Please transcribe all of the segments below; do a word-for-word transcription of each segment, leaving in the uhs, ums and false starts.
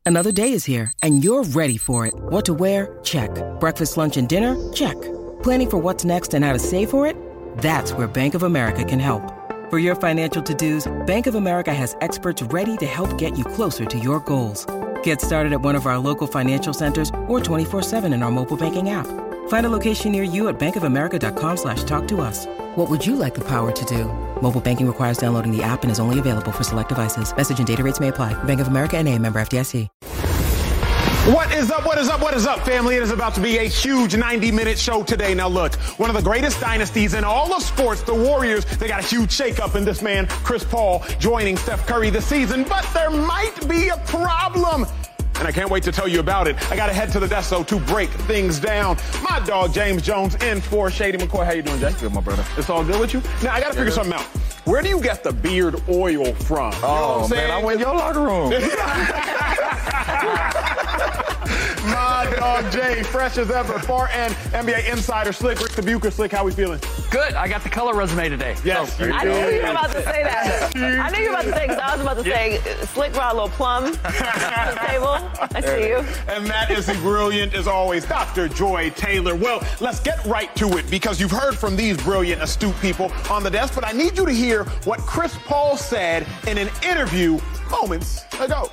Another day is here, and you're ready for it. What to wear? Check. Breakfast, lunch, and dinner? Check. Planning for what's next and how to save for it? That's where Bank of America can help. For your financial to-dos, Bank of America has experts ready to help get you closer to your goals. Get started at one of our local financial centers or twenty-four seven in our mobile banking app. Find a location near you at bankofamerica.com slash talk to us. What would you like the power to do? Mobile banking requires downloading the app and is only available for select devices. Message and data rates may apply. Bank of America N A, member F D I C. What is up, what is up, what is up, family? It is about to be a huge ninety-minute show today. Now, look, one of the greatest dynasties in all of sports, the Warriors, they got a huge shakeup in this man, Chris Paul, joining Steph Curry this season. But there might be a problem, and I can't wait to tell you about it. I got to head to the desk, though, to break things down. My dog, James Jones, in for Shady McCoy. How you doing, Jay? Good, my brother. It's all good with you? Now, I got to figure something out. Where do you get the beard oil from? You know oh, man, I went in your locker room. My dog Jay, fresh as ever, far end N B A insider Slick, Rick the Bucher. Slick, how we feeling? Good. I got the color resume today. Yes. So, you I did. knew you were about to say that. I knew you were about to say, because I was about to say, Slick brought a little plum to the table. I see you. And that is the brilliant, as always, Doctor Joy Taylor. Well, let's get right to it, because you've heard from these brilliant, astute people on the desk, but I need you to hear what Chris Paul said in an interview moments ago.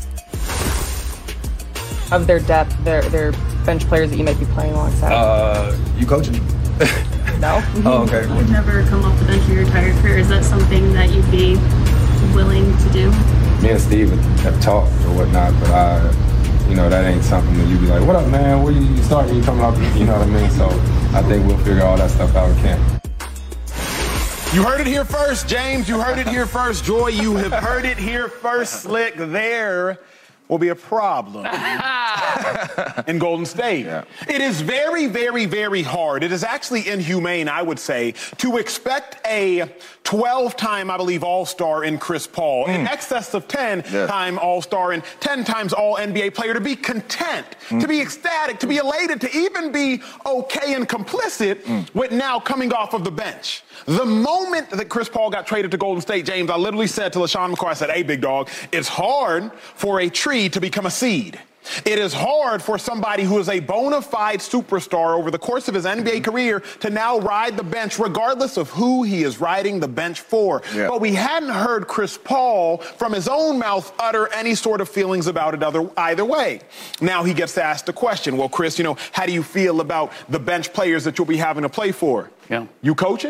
Of their depth, their their bench players that you might be playing alongside? Uh, you coaching? No. Oh, okay. You've never come off the bench in your entire career. Is that something that you'd be willing to do? Me and Steve have talked or whatnot, but I, you know, that ain't something that you be like, what up, man? Where you starting? You coming off? You know what I mean? So I think we'll figure all that stuff out in camp. You heard it here first, James. You heard it here first. Joy, you have heard it here first. Slick, there will be a problem in Golden State. Yeah. It is very, very, very hard. It is actually inhumane, I would say, to expect a twelve-time, I believe, All-Star in Chris Paul, mm. in excess of ten-time yeah. All-Star and ten times All-N B A player to be content, mm. to be ecstatic, to be elated, to even be okay and complicit mm. with now coming off of the bench. The moment that Chris Paul got traded to Golden State, James, I literally said to LaShawn McCoy, I said, hey, big dog, it's hard for a tree to become a seed. It is hard for somebody who is a bona fide superstar over the course of his N B A career to now ride the bench regardless of who he is riding the bench for. Yeah. But we hadn't heard Chris Paul from his own mouth utter any sort of feelings about it other, either way. Now he gets asked the question, well, Chris, you know, how do you feel about the bench players that you'll be having to play for? Yeah. You coaching?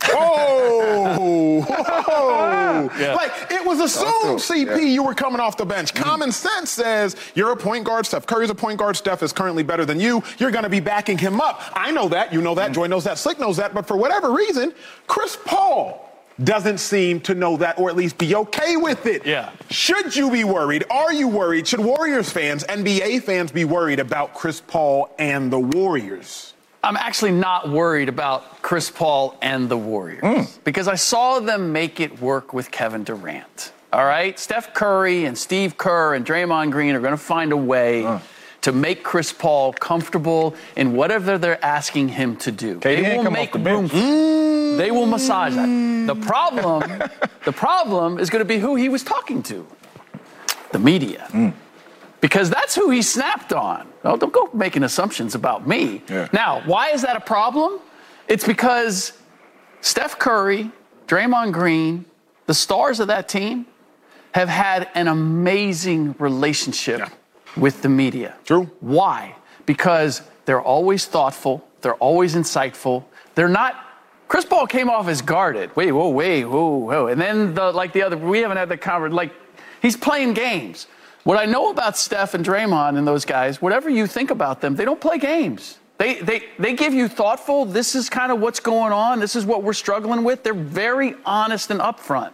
Oh, oh. Yeah. Like, it was assumed, C P, yeah. you were coming off the bench. Mm. Common sense says you're a point guard. Steph Curry's a point guard. Steph is currently better than you. You're going to be backing him up. I know that. You know that. Mm. Joy knows that. Slick knows that. But for whatever reason, Chris Paul doesn't seem to know that, or at least be okay with it. Yeah. Should you be worried? Are you worried? Should Warriors fans, N B A fans be worried about Chris Paul and the Warriors? I'm actually not worried about Chris Paul and the Warriors mm. because I saw them make it work with Kevin Durant. All right? Steph Curry and Steve Kerr and Draymond Green are going to find a way uh. to make Chris Paul comfortable in whatever they're asking him to do. Okay, they will make room. Mm. They will massage that. The problem, the problem is going to be who he was talking to. The media. Mm. Because that's who he snapped on. Oh, don't go making assumptions about me. Yeah. Now, why is that a problem? It's because Steph Curry, Draymond Green, the stars of that team have had an amazing relationship yeah. with the media. True. Why? Because they're always thoughtful. They're always insightful. They're not... Chris Paul came off as guarded. Wait, whoa, wait, whoa, whoa. And then, the, like the other... We haven't had the conversation. Like, he's playing games. What I know about Steph and Draymond and those guys, whatever you think about them, they don't play games. They they they give you thoughtful, this is kind of what's going on, this is what we're struggling with. They're very honest and upfront.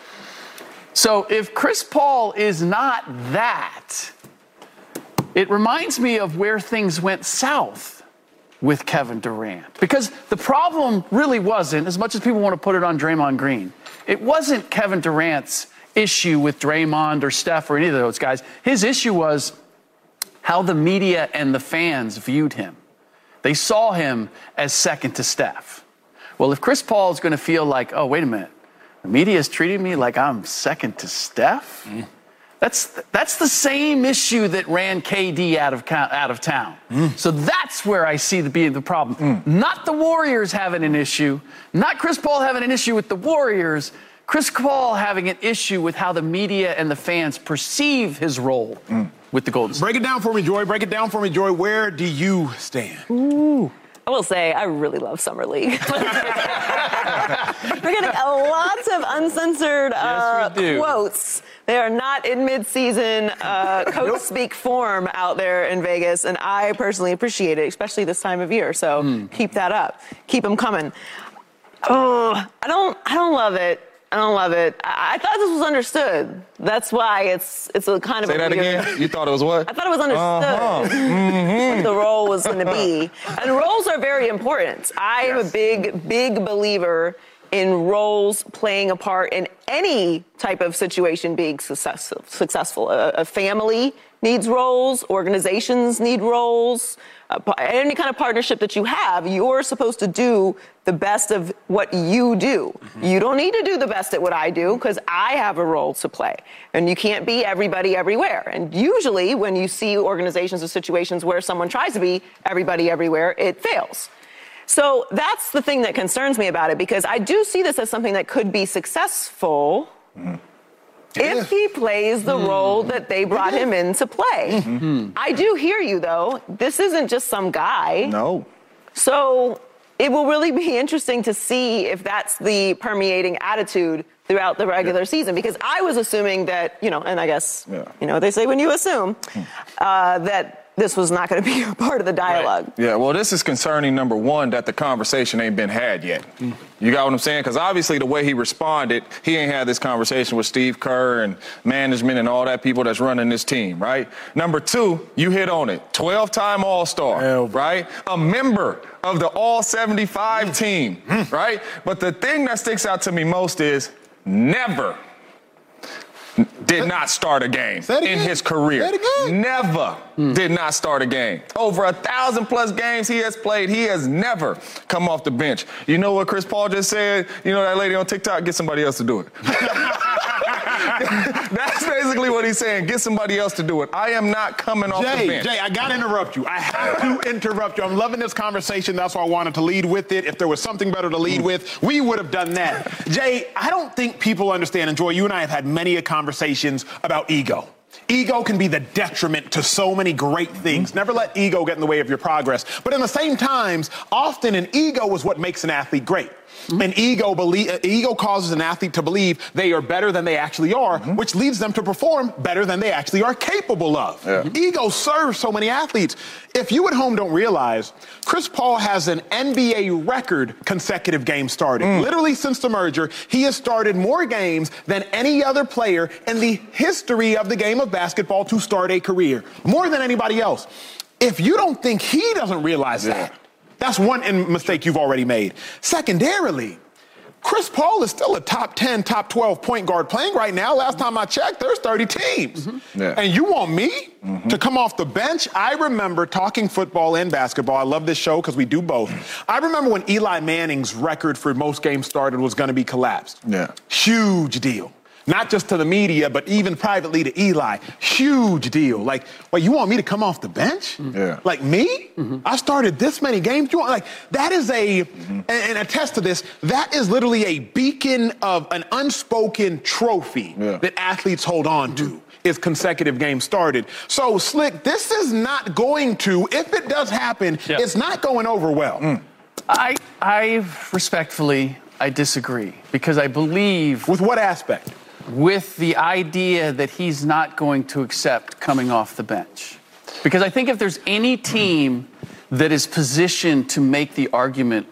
So if Chris Paul is not that, it reminds me of where things went south with Kevin Durant. Because the problem really wasn't, as much as people want to put it on Draymond Green, it wasn't Kevin Durant's issue with Draymond or Steph or any of those guys. His issue was how the media and the fans viewed him. They saw him as second to Steph. Well, if Chris Paul is going to feel like, oh, wait a minute, the media is treating me like I'm second to Steph, mm. That's that's the same issue that ran K D out of out of town. Mm. So that's where I see the being the problem. Mm. Not the Warriors having an issue, not Chris Paul having an issue with the Warriors. Chris Paul having an issue with how the media and the fans perceive his role mm. with the Golden State. Break it down for me, Joy. Break it down for me, Joy. Where do you stand? Ooh. I will say I really love Summer League. We're getting lots of uncensored uh, yes, quotes. They are not in mid-season uh, coach nope. speak form out there in Vegas, and I personally appreciate it, especially this time of year. So mm. keep that up. Keep them coming. Oh, I don't. I don't love it. I don't love it. I, I thought this was understood. That's why it's it's a kind of Say a that weird, again? You thought it was what? I thought it was understood uh-huh. mm-hmm. what the role was going to be. And roles are very important. I am yes. a big, big believer in roles playing a part in any type of situation being successful. successful. A, a family needs roles. Organizations need roles. Uh, any kind of partnership that you have, you're supposed to do the best of what you do. Mm-hmm. You don't need to do the best at what I do because I have a role to play. And you can't be everybody everywhere. And usually when you see organizations or situations where someone tries to be everybody everywhere, it fails. So that's the thing that concerns me about it, because I do see this as something that could be successful mm-hmm. if he plays the mm-hmm. role that they brought him in to play. Mm-hmm. I do hear you, though. This isn't just some guy. No. So it will really be interesting to see if that's the permeating attitude throughout the regular yeah. season, because I was assuming that, you know, and I guess, yeah. you know what they say when you assume, uh, that this was not going to be a part of the dialogue. Right. Yeah, well, this is concerning, number one, that the conversation ain't been had yet. Mm. You got what I'm saying? Because obviously the way he responded, he ain't had this conversation with Steve Kerr and management and all that people that's running this team, right? Number two, you hit on it. twelve-time All-Star, Hell. right? A member of the All seventy-five mm. team, mm. right? But the thing that sticks out to me most is never did not start a game in his career. Never mm. did not start a game. Over a thousand plus games he has played, he has never come off the bench. You know what Chris Paul just said? You know that lady on TikTok? Get somebody else to do it. That's basically what he's saying. Get somebody else to do it. I am not coming off Jay, the bench. Jay, I got to interrupt you. I have to interrupt you. I'm loving this conversation. That's why I wanted to lead with it. If there was something better to lead mm. with, we would have done that. Jay, I don't think people understand, and Joy, you and I have had many a conversations about ego. Ego can be the detriment to so many great things. Never let ego get in the way of your progress. But in the same times, often an ego is what makes an athlete great. Mm-hmm. An ego, belie- uh, ego causes an athlete to believe they are better than they actually are, mm-hmm. which leads them to perform better than they actually are capable of. Yeah. Mm-hmm. Ego serves so many athletes. If you at home don't realize, Chris Paul has an N B A record consecutive games started. Mm. Literally since the merger, he has started more games than any other player in the history of the game of basketball to start a career. More than anybody else. If you don't think he doesn't realize yeah. that, that's one mistake you've already made. Secondarily, Chris Paul is still a top ten, top twelve point guard playing right now. Last time I checked, there's thirty teams. Mm-hmm. Yeah. And you want me mm-hmm. to come off the bench? I remember talking football and basketball. I love this show because we do both. I remember when Eli Manning's record for most games started was going to be collapsed. Yeah. Huge deal. Not just to the media, but even privately to Eli. Huge deal. Like, wait, you want me to come off the bench? Yeah. Like me? Mm-hmm. I started this many games. You want, like, that is a, mm-hmm. and, and attest to this, that is literally a beacon of an unspoken trophy yeah. that athletes hold on to. Mm-hmm. Is consecutive games started. So, Slick, this is not going to, if it does happen, yep. it's not going over well. Mm. I, I respectfully, I disagree because I believe. With what aspect? With the idea that he's not going to accept coming off the bench. Because I think if there's any team that is positioned to make the argument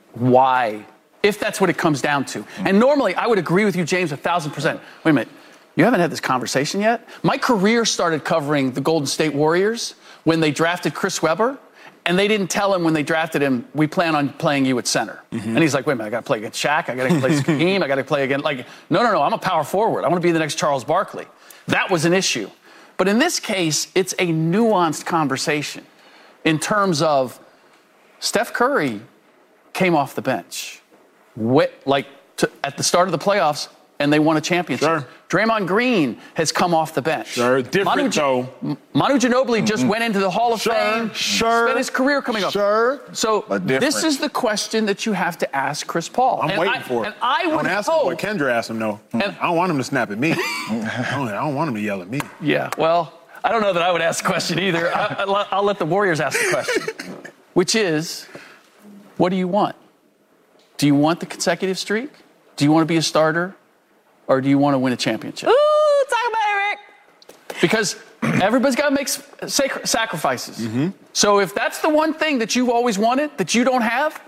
why, if that's what it comes down to. And normally I would agree with you, James, a thousand percent. Wait a minute. You haven't had this conversation yet? My career started covering the Golden State Warriors when they drafted Chris Webber. And they didn't tell him when they drafted him, we plan on playing you at center. Mm-hmm. And he's like, wait a minute, I got to play against Shaq. I got to play Hakeem. I got to play against, like, no, no, no, I'm a power forward. I want to be the next Charles Barkley. That was an issue. But in this case, it's a nuanced conversation in terms of Steph Curry came off the bench. What, like, to, at the start of the playoffs, and they won a championship. Sure. Draymond Green has come off the bench. Sure, different Manu, though. Manu Ginobili just Mm-hmm. went into the Hall of Sure, Fame. sure. Spent his career coming up. Sure. So But this different. is the question that you have to ask Chris Paul. I'm and waiting I, for it. And I would don't ask hope. him what Kendra asked him, though. And- I don't want him to snap at me. I, don't, I don't want him to yell at me. Yeah, well, I don't know that I would ask the question either. I, I'll, I'll let the Warriors ask the question, which is, what do you want? Do you want the consecutive streak? Do you want to be a starter? Or do you want to win a championship? Ooh, talk about it, Rick. Because everybody's got to make sac- sacrifices. Mm-hmm. So if that's the one thing that you've always wanted that you don't have,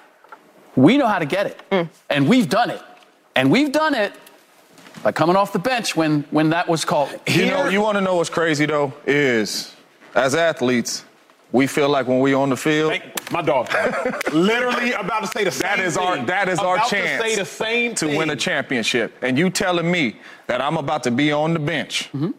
we know how to get it. Mm. And we've done it. And we've done it by coming off the bench when, when that was called. You know, you want to know what's crazy, though, is as athletes, we feel like when we on the field. Hey, my dog. Literally about to say the same That is thing. our that is our about chance to say the same to thing. win a championship. And you telling me that I'm about to be on the bench Mm-hmm.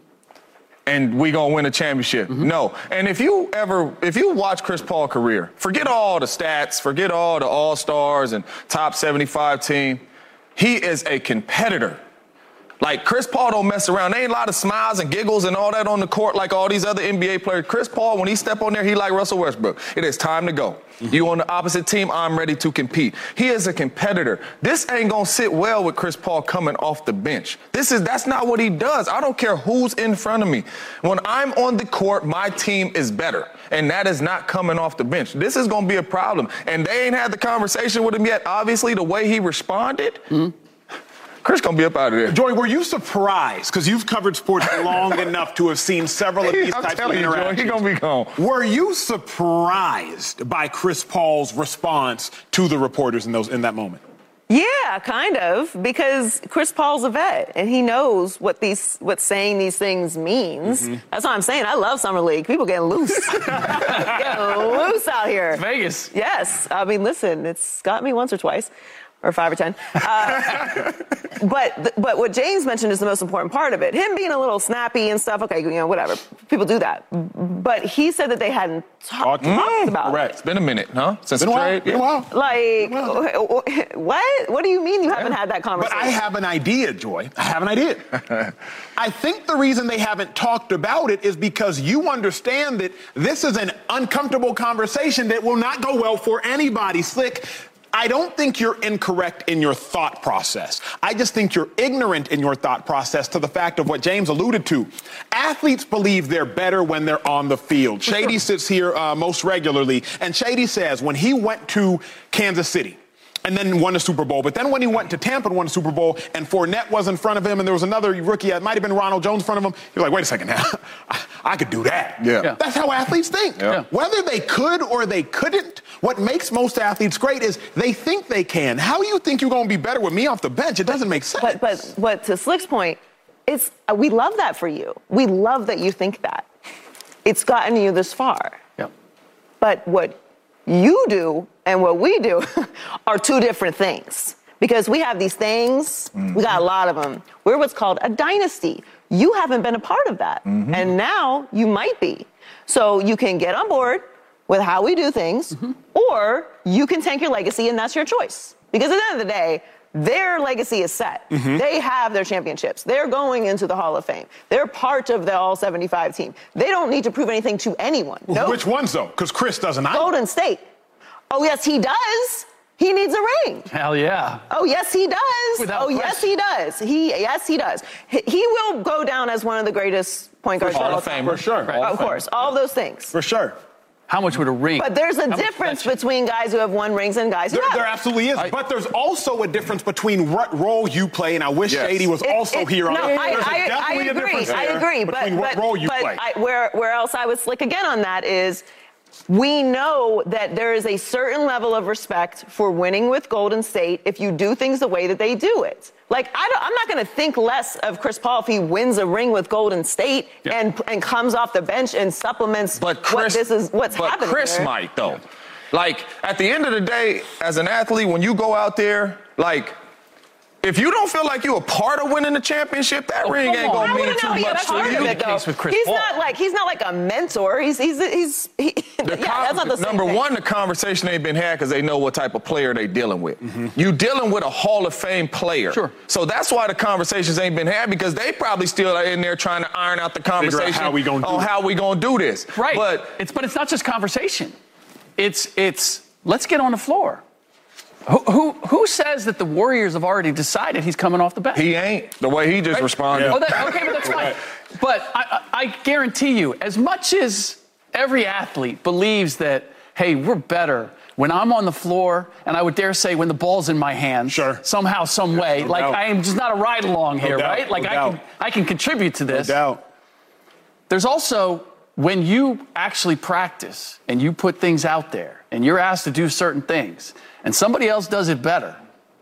and we gonna win a championship? Mm-hmm. No. And if you ever if you watch Chris Paul's career, forget all the stats, forget all the all-stars and top seventy-five team. He is a competitor. Like, Chris Paul don't mess around. There ain't a lot of smiles and giggles and all that on the court like all these other N B A players. Chris Paul, when he step on there, he like Russell Westbrook. It is time to go. Mm-hmm. You on the opposite team, I'm ready to compete. He is a competitor. This ain't gonna sit well with Chris Paul coming off the bench. This is that's not what he does. I don't care who's in front of me. When I'm on the court, my team is better. And that is not coming off the bench. This is gonna be a problem. And they ain't had the conversation with him yet. Obviously, the way he responded. Mm-hmm. Chris gonna be up out of there. Joy, were you surprised? Because you've covered sports long enough to have seen several of these I'm types of telling you, Joy, interactions. he gonna be gone. Were you surprised by Chris Paul's response to the reporters in those in that moment? Yeah, kind of, because Chris Paul's a vet and he knows what these what saying these things means. Mm-hmm. That's what I'm saying. I love summer league. People getting loose, getting loose out here. Vegas. Yes, I mean, listen, it's got me once or twice. Or five or ten. Uh, but but what James mentioned is the most important part of it. Him being a little snappy and stuff, okay, you know, whatever. People do that. But he said that they hadn't ta- talked mm, about correct. it. It's been a minute, huh? Since Been the a while. trade? Been a while. Like, what? What do you mean you haven't had that But conversation? I have an idea, Joy. I have an idea. I think the reason they haven't talked about it is because you understand that this is an uncomfortable conversation that will not go well for anybody. Slick, I don't think you're incorrect in your thought process. I just think you're ignorant in your thought process to the fact of what James alluded to. Athletes believe they're better when they're on the field. Shady sits here uh, most regularly, and Shady says when he went to Kansas City, and then won the Super Bowl. But then when he went to Tampa and won the Super Bowl, and Fournette was in front of him, and there was another rookie, it might have been Ronald Jones in front of him, he was like, wait a second now, I, I could do that. Yeah. Yeah. That's how athletes think. Yeah. Whether they could or they couldn't, what makes most athletes great is they think they can. How do you think you're going to be better with me off the bench? It doesn't make sense. But but but to Slick's point, it's uh, we love that for you. We love that you think that. It's gotten you this far. Yeah. But what you do and what we do are two different things. Because we have these things, mm-hmm. we got a lot of them. We're what's called a dynasty. You haven't been a part of that. Mm-hmm. And now you might be. So you can get on board with how we do things, mm-hmm. or you can tank your legacy, and that's your choice. Because at the end of the day, their legacy is set. Mm-hmm. They have their championships. They're going into the Hall of Fame. They're part of the All seventy-five team. They don't need to prove anything to anyone. Well, nope. which ones, though? Because Chris doesn't. Golden State. Oh, yes, he does. He needs a ring. Hell yeah. Oh, yes, he does. Without oh, yes, question. he does. He, yes, he does. He, he will go down as one of the greatest point guards. Hall of of all time. Famer. For sure. Right. Of course, all those things. For sure. How much would a ring? But there's a How difference much- between guys who have won rings and guys who There, haven't. there absolutely is. I- but there's also a difference between what role you play, and I wish Yes. Shady was It- also it- here on no, it. I, There's a I, definitely I a agree. difference I there agree. between but what but, role you but play. I, where where else I would slick again on that is we know that there is a certain level of respect for winning with Golden State if you do things the way that they do it. Like, I don't, I'm not going to think less of Chris Paul if he wins a ring with Golden State Yeah. and and comes off the bench and supplements But Chris, what this is what's but happening Chris there. might though. Like at the end of the day, as an athlete, when you go out there, like If you don't feel like you're a part of winning the championship, that Oh, ring come ain't on. gonna I mean wouldn't too know. Yeah, much that's to part of you. it, though. Case with Chris He's Paul. not like he's not like a mentor. He's he's he's. He, The yeah, con- that's not the same number thing. one, the conversation ain't been had because they know what type of player they dealing with. Mm-hmm. You dealing with a Hall of Fame player. Sure. So that's why the conversations ain't been had because they probably still are in there trying to iron out the conversation how we gonna do on it. how we gonna do this. Right. But it's but it's not just conversation. It's it's let's get on the floor. Who, who who says that the Warriors have already decided he's coming off the bench? he ain't the way he just Right? responded. Oh, that, okay, but that's fine. But I, I, I guarantee you, as much as every athlete believes that, hey, we're better when I'm on the floor, and I would dare say when the ball's in my hand, Sure. somehow, some way, No like doubt. I am just not a ride along No here, doubt, right? Like no I doubt. can I can contribute to No this. doubt. There's also when you actually practice and you put things out there and you're asked to do certain things and somebody else does it better.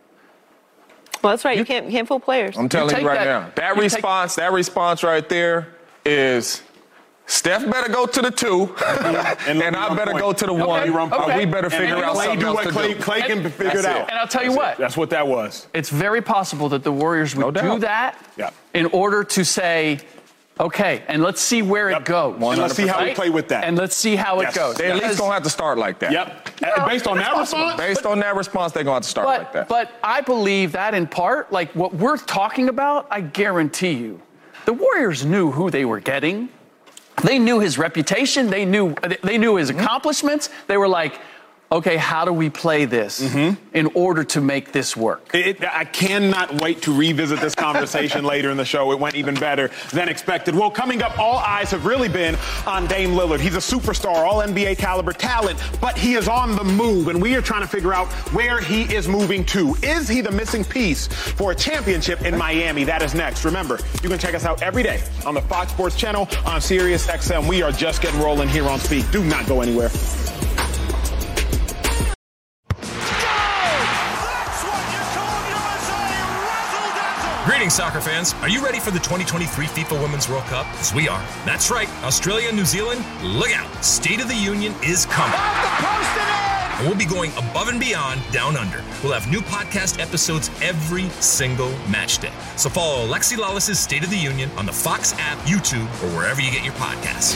Well, that's right. You can't you can't fool players. I'm telling take you right that- now, that you take- response, that response right there is Steph better go to the two, and, let me I run better point. go to the Okay, one. okay. or we better And figure let out Clay something do else what to Clay, do. Clay can And- figure it that's out. it. And I'll tell you That's what. it. That's what that was. It's very possible that the Warriors would No doubt. do that Yeah. in order to say, okay, and let's see where Yep. it goes. And let's see how we Right? play with that. And let's see how Yes. it goes. They at least Because- gonna have to start like that. Yep. And based on that response, Based on that response, they're gonna have to start But, like that. but I believe that in part, like what we're talking about, I guarantee you, the Warriors knew who they were getting. They knew his reputation. They knew they knew his accomplishments. They were like, okay, how do we play this in order to make this work? It, I cannot wait to revisit this conversation later in the show. It went even better than expected. Well, coming up, all eyes have really been on Dame Lillard. He's a superstar, all N B A caliber talent, but he is on the move, and we are trying to figure out where he is moving to. Is he the missing piece for a championship in Miami? That is next. Remember, you can check us out every day on the Fox Sports channel on Sirius X M. We are just getting rolling here on Speak. Do not go anywhere. Greetings, soccer fans. Are you ready for the twenty twenty-three FIFA Women's World Cup? Because we are. That's right. Australia and New Zealand, look out. State of the Union is coming. And we'll be going above and beyond down under. We'll have new podcast episodes every single match day. So follow Alexi Lawless's State of the Union on the Fox app, YouTube, or wherever you get your podcasts.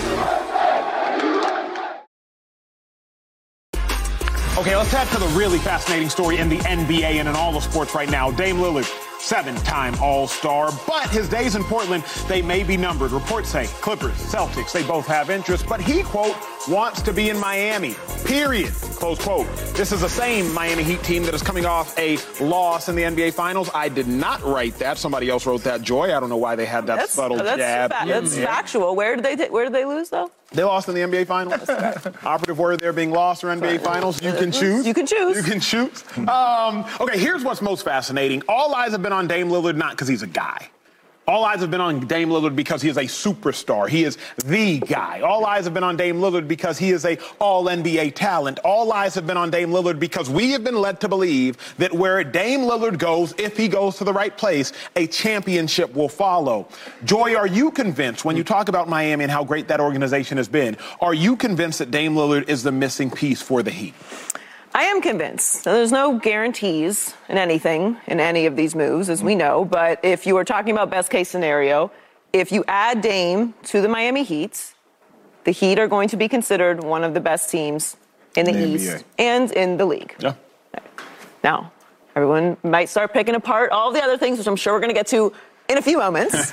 Okay, let's head to the really fascinating story in the N B A and in all the sports right now. Dame Lillard, seven-time All-Star, but his days in Portland, they may be numbered. Reports say Clippers, Celtics, they both have interest, but he, quote, wants to be in Miami, period, close quote. This is the same Miami Heat team that is coming off a loss in the N B A Finals. I did not write that. Somebody else wrote that, Joy. I don't know why they had that That's, subtle that's, jab. fa- in that's there. factual. Where did they ta- where did they lose though? They lost in the N B A Finals. Operative word there being lost or N B A Finals. You can choose. You can choose. You can choose. Um, okay, here's what's most fascinating. All eyes have been on Dame Lillard, not because he's a guy. All eyes have been on Dame Lillard because he is a superstar. He is the guy. All eyes have been on Dame Lillard because he is a all N B A talent. All eyes have been on Dame Lillard because we have been led to believe that where Dame Lillard goes, if he goes to the right place, a championship will follow. Joy, are you convinced, when you talk about Miami and how great that organization has been, are you convinced that Dame Lillard is the missing piece for the Heat? I am convinced. So there's no guarantees in anything, in any of these moves, as we know. But if you are talking about best case scenario, if you add Dame to the Miami Heat, the Heat are going to be considered one of the best teams in the, In the East N B and in the league. Yeah. Now, everyone might start picking apart all the other things, which I'm sure we're going to get to in a few moments.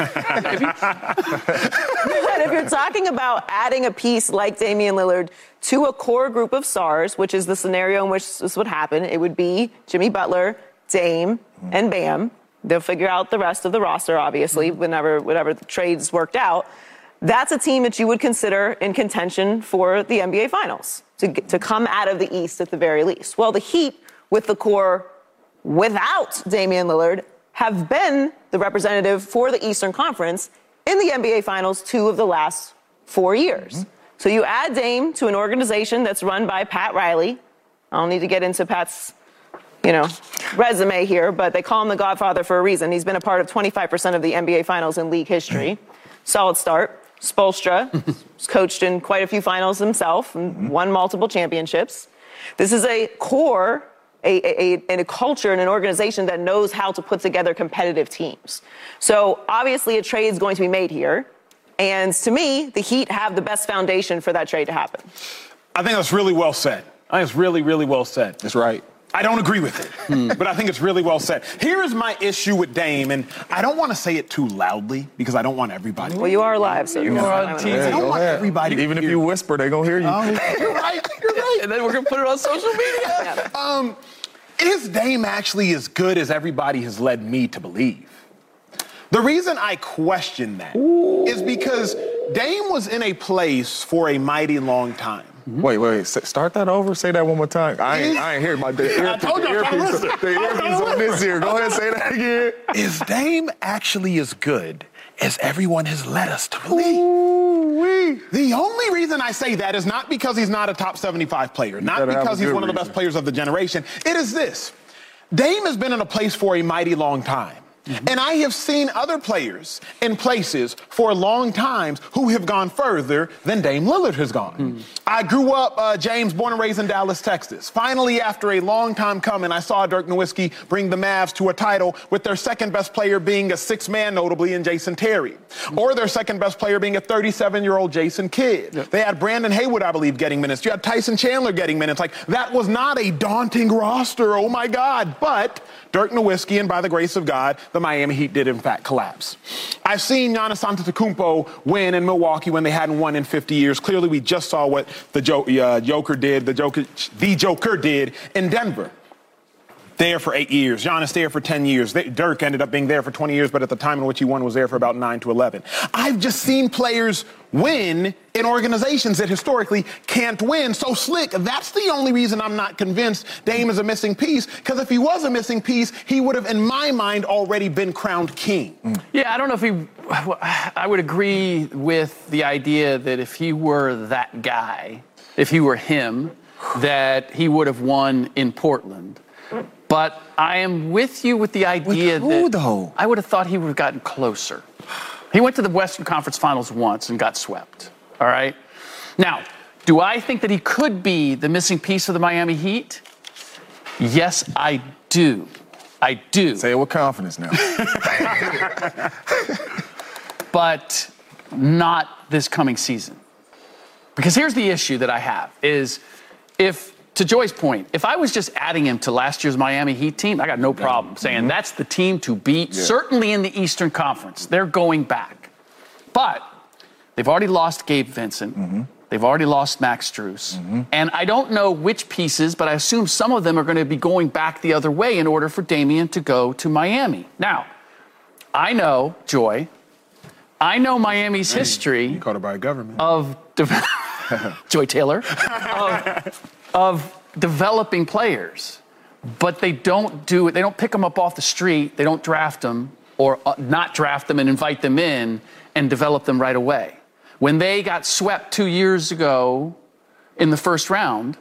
But if you're talking about adding a piece like Damian Lillard to a core group of stars, which is the scenario in which this would happen, it would be Jimmy Butler, Dame, and Bam. They'll figure out the rest of the roster, obviously, whenever whatever the trades worked out. That's a team that you would consider in contention for the N B A Finals, to, to come out of the East at the very least. Well, the Heat, with the core without Damian Lillard, have been the representative for the Eastern Conference in the N B A Finals two of the last four years. Mm-hmm. So you add Dame to an organization that's run by Pat Riley. I don't need to get into Pat's, you know, resume here, but they call him the Godfather for a reason. He's been a part of twenty-five percent of the N B A Finals in league history. Solid start. Spoelstra has coached in quite a few finals himself and won multiple championships. This is a core a, a, a, a culture and an organization that knows how to put together competitive teams. So obviously a trade is going to be made here. And to me, the Heat have the best foundation for that trade to happen. I think that's really well said. I think it's really, really well said. That's right. I don't agree with it, but I think it's really well said. Here is my issue with Dame, and I don't want to say it too loudly because I don't want everybody. Well, you are live, so you are on T V. I don't want everybody. Even to if hear. you whisper, they're going to hear you. Oh, you're right. You're right. And then we're going to put it on social media. Um, is Dame actually as good as everybody has led me to believe? The reason I question that Ooh. is because Dame was in a place for a mighty long time. Wait, wait, start that over. Say that one more time. I ain't, I ain't hear my the earpiece. I told you, the earpiece, the earpiece on this here. Go ahead, say that again. Is Dame actually as good as everyone has led us to believe? Ooh-wee. The only reason I say that is not because he's not a top seventy-five player, not because he's one of the best players of the generation. It is this. Dame has been in a place for a mighty long time. Mm-hmm. And I have seen other players in places for long times who have gone further than Dame Lillard has gone. Mm-hmm. I grew up, uh, James, born and raised in Dallas, Texas. Finally, after a long time coming, I saw Dirk Nowitzki bring the Mavs to a title with their second best player being a six-man, notably, in Jason Terry. Mm-hmm. Or their second best player being a thirty-seven-year-old Jason Kidd. Yep. They had Brandon Haywood, I believe, getting minutes. You had Tyson Chandler getting minutes. Like, that was not a daunting roster, oh my God. But Dirk Nowitzki, and by the grace of God, the Miami Heat did, in fact, collapse. I've seen Giannis Antetokounmpo win in Milwaukee when they hadn't won in fifty years. Clearly, we just saw what the jo- uh, Joker did, the Joker, the Joker did in Denver. There for eight years. Giannis there for ten years. They, Dirk ended up being there for twenty years, but at the time in which he won was there for about nine to eleven. I've just seen players win in organizations that historically can't win. So, Slick, that's the only reason I'm not convinced Dame is a missing piece, because if he was a missing piece, he would have, in my mind, already been crowned king. Mm. Yeah, I don't know if he... I would agree with the idea that if he were that guy, if he were him, that he would have won in Portland. But I am with you with the idea with who, that though? I would have thought he would have gotten closer. He went to the Western Conference Finals once and got swept, all right? Now, do I think that he could be the missing piece of the Miami Heat? Yes, I do. I do. Say it with confidence now. But not this coming season. Because here's the issue that I have is if... To Joy's point, if I was just adding him to last year's Miami Heat team, I got no problem saying mm-hmm. that's the team to beat, yeah. certainly in the Eastern Conference. They're going back. But they've already lost Gabe Vincent. Mm-hmm. They've already lost Max Strus. Mm-hmm. And I don't know which pieces, but I assume some of them are going to be going back the other way in order for Damian to go to Miami. Now, I know, Joy, I know Miami's hey, history you caught it by government. of de- Joy Taylor, of, of developing players, but they don't do it. They don't pick them up off the street. They don't draft them or uh, not draft them and invite them in and develop them right away. When they got swept two years ago in the first round,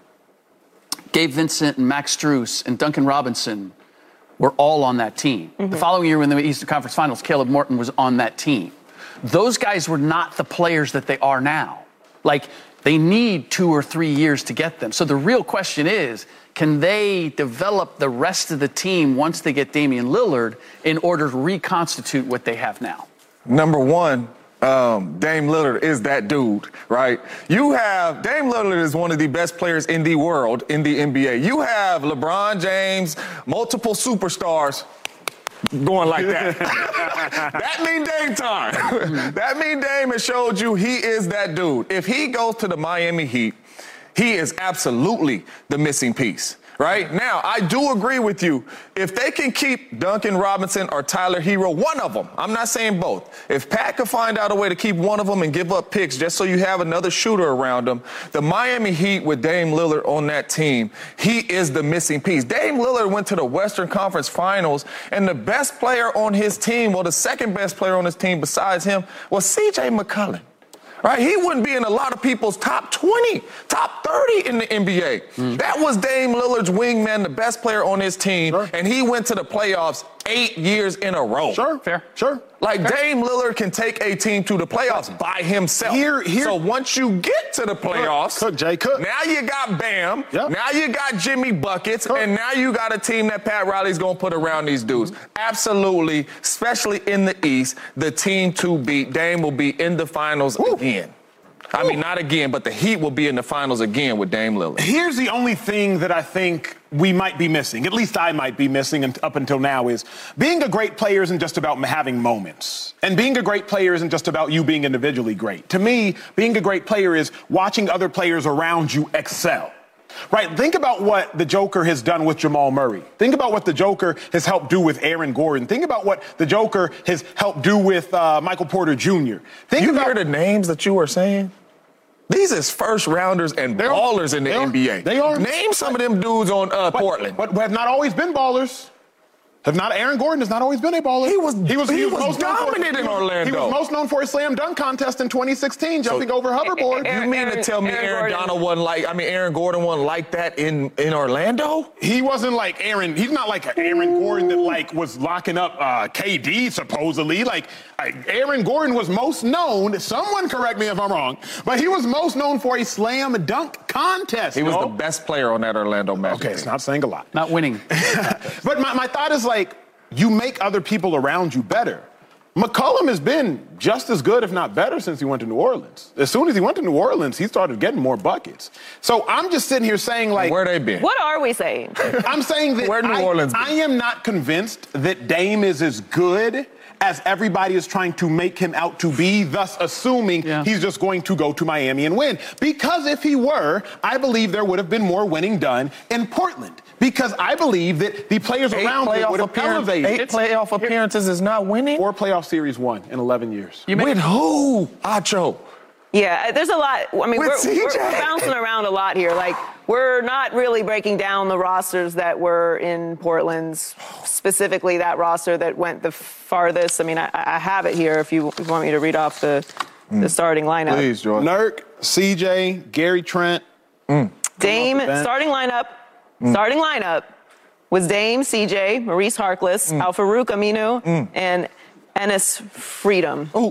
Gabe Vincent and Max Strus and Duncan Robinson were all on that team. Mm-hmm. The following year in the Eastern Conference Finals, Caleb Morton was on that team. Those guys were not the players that they are now. Like, they need two or three years to get them. So the real question is, can they develop the rest of the team once they get Damian Lillard in order to reconstitute what they have now? Number one, um, Dame Lillard is that dude, right? You have, Dame Lillard is one of the best players in the world in the N B A. You have LeBron James, multiple superstars, going like that. That mean Dame time. That mean Dame has showed you he is that dude. If he goes to the Miami Heat, he is absolutely the missing piece. Right? Now, I do agree with you. If they can keep Duncan Robinson or Tyler Hero, one of them, I'm not saying both. If Pat can find out a way to keep one of them and give up picks just so you have another shooter around them, the Miami Heat with Dame Lillard on that team, he is the missing piece. Dame Lillard went to the Western Conference Finals, and the best player on his team, well, the second best player on his team besides him, was C J McCollum. Right? He wouldn't be in a lot of people's top twenty, top thirty in the N B A. Mm. That was Dame Lillard's wingman, the best player on his team, sure. And he went to the playoffs eight years in a row. Sure, fair, sure. Like fair. Dame Lillard can take a team to the playoffs by himself. Here, here. So once you get to the playoffs, Cook, Jay Cook. now you got Bam. Yep. Now you got Jimmy Buckets, Cook. and now you got a team that Pat Riley's gonna put around these dudes. Absolutely, especially in the East, the team to beat. Dame will be in the finals Woo. again. I mean, not again, but the Heat will be in the finals again with Dame Lillard. Here's the only thing that I think we might be missing, at least I might be missing up until now, is being a great player isn't just about having moments. And being a great player isn't just about you being individually great. To me, being a great player is watching other players around you excel. Right? Think about what the Joker has done with Jamal Murray. Think about what the Joker has helped do with Aaron Gordon. Think about what the Joker has helped do with uh, Michael Porter Junior Think you about hear the names that you were saying? These is first rounders and They're- ballers in the they are- N B A. they are. Name some of them dudes on uh, but, Portland. But, but have not always been ballers. Have not Aaron Gordon has not always been a baller. He was- he was most known for- dominant in he was- Orlando. He was most known for his slam dunk contest in twenty sixteen, jumping over hoverboard. You mean Aaron- to tell me Aaron Aaron, Gordon. Donald wasn't like, I mean, Aaron Gordon wasn't like that in, in Orlando? He wasn't like Aaron. He's not like an Aaron Gordon that like was locking up uh, K D supposedly. Like uh, Aaron Gordon was most known. Someone correct me if I'm wrong, but he was most known for a slam dunk contest. He was yo. the best player on that Orlando Magic Okay, it's team. not saying a lot. Not winning. But my, my thought is like, you make other people around you better. McCollum has been just as good, if not better, since he went to New Orleans. As soon as he went to New Orleans, he started getting more buckets. So I'm just sitting here saying, like, Where they been? What are we saying? I'm saying that Where New I, Orleans been? I am not convinced that Dame is as good as everybody is trying to make him out to be, thus assuming Yeah. he's just going to go to Miami and win. Because if he were, I believe there would have been more winning done in Portland. Because I believe that the players Eight around him playoff, would have appearance, elevated. eight playoff appearances is not winning? Four playoff series won in eleven years. You make- With who, Acho? Yeah, there's a lot. I mean, With we're, C J. we're bouncing around a lot here. Like, we're not really breaking down the rosters that were in Portland's, specifically that roster that went the farthest. I mean, I, I have it here if you, if you want me to read off the, the starting lineup. Please, Jordan. Nurk, C J, Gary Trent. Dame, off the bench. starting lineup, starting lineup was Dame, C J, Maurice Harkless, Al-Farouq Aminu, and Enes Freedom, Oh,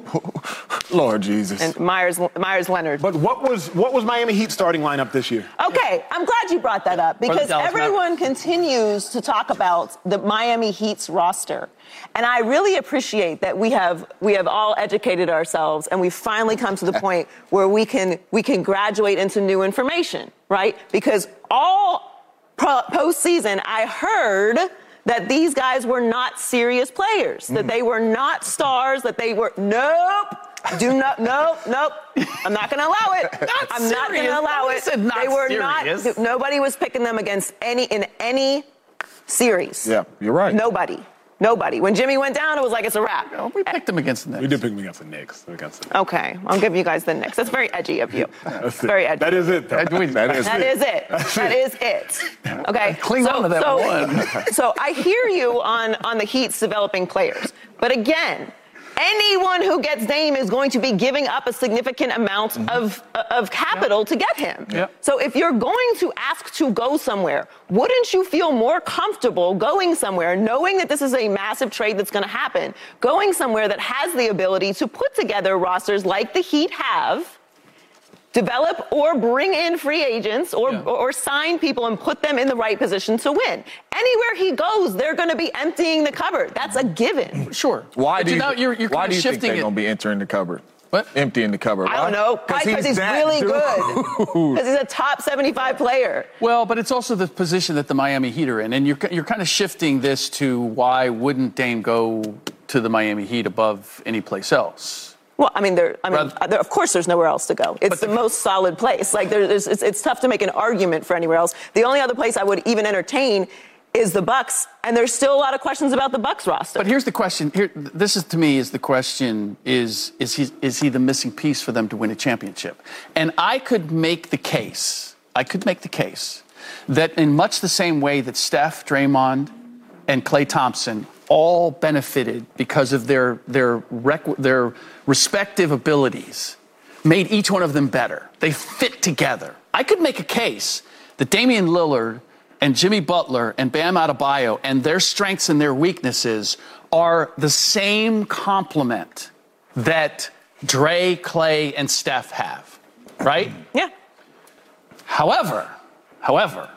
Lord Jesus. and Myers Myers Leonard. But what was what was Miami Heat starting lineup this year? Okay, I'm glad you brought that up because Dallas everyone continues to talk about the Miami Heat's roster. And I really appreciate that we have we have all educated ourselves and we've finally come to the point where we can we can graduate into new information, right? Because all pro- postseason I heard that these guys were not serious players, that they were not stars, that they were nope. Do not, nope, nope. I'm not going to allow it. Not I'm not going serious. to allow Nobody it. said not they were serious. not. Nobody was picking them against any in any series. Yeah, you're right. Nobody. Nobody. When Jimmy went down, it was like it's a wrap. Oh, we picked him against the Knicks. We did pick me against the Knicks. Against the Knicks. Okay, I'll give you guys the Knicks. That's very edgy of you. That's Very it. edgy. That is it. Though. That is That is That it. is it. That is it. Okay. Cling so, on to that so, one. So I hear you on, on the Heat's developing players. But again, anyone who gets Dame is going to be giving up a significant amount Mm-hmm. of, of capital to get him. Yeah. So if you're going to ask to go somewhere, wouldn't you feel more comfortable going somewhere, knowing that this is a massive trade that's going to happen, going somewhere that has the ability to put together rosters like the Heat have, develop or bring in free agents or, Yeah. or, or sign people and put them in the right position to win? Anywhere he goes, they're going to be emptying the cupboard. That's a given. Sure. Why But do you, now you're, you're why kind do of you think shifting they're it. going to be entering the cupboard? What? Emptying the cupboard. I don't know. Probably because he's, that really dude. good. Because he's a top seventy-five player. Well, but it's also the position that the Miami Heat are in, and you're you're kind of shifting this to why wouldn't Dame go to the Miami Heat above any place else? Well, I mean, there. I mean, Rather- uh, there, of course, there's nowhere else to go. It's But the, the- most solid place. Like, there, there's, it's, it's tough to make an argument for anywhere else. The only other place I would even entertain is the Bucks, and there's still a lot of questions about the Bucks roster. But here's the question. Here, this is to me is the question: is is he is he the missing piece for them to win a championship? And I could make the case. I could make the case that in much the same way that Steph, Draymond, and Klay Thompson all benefited because of their their rec- their respective abilities, made each one of them better. They fit together. I could make a case that Damian Lillard and Jimmy Butler and Bam Adebayo and their strengths and their weaknesses are the same complement that Dre, Clay, and Steph have, right? Yeah. However, however,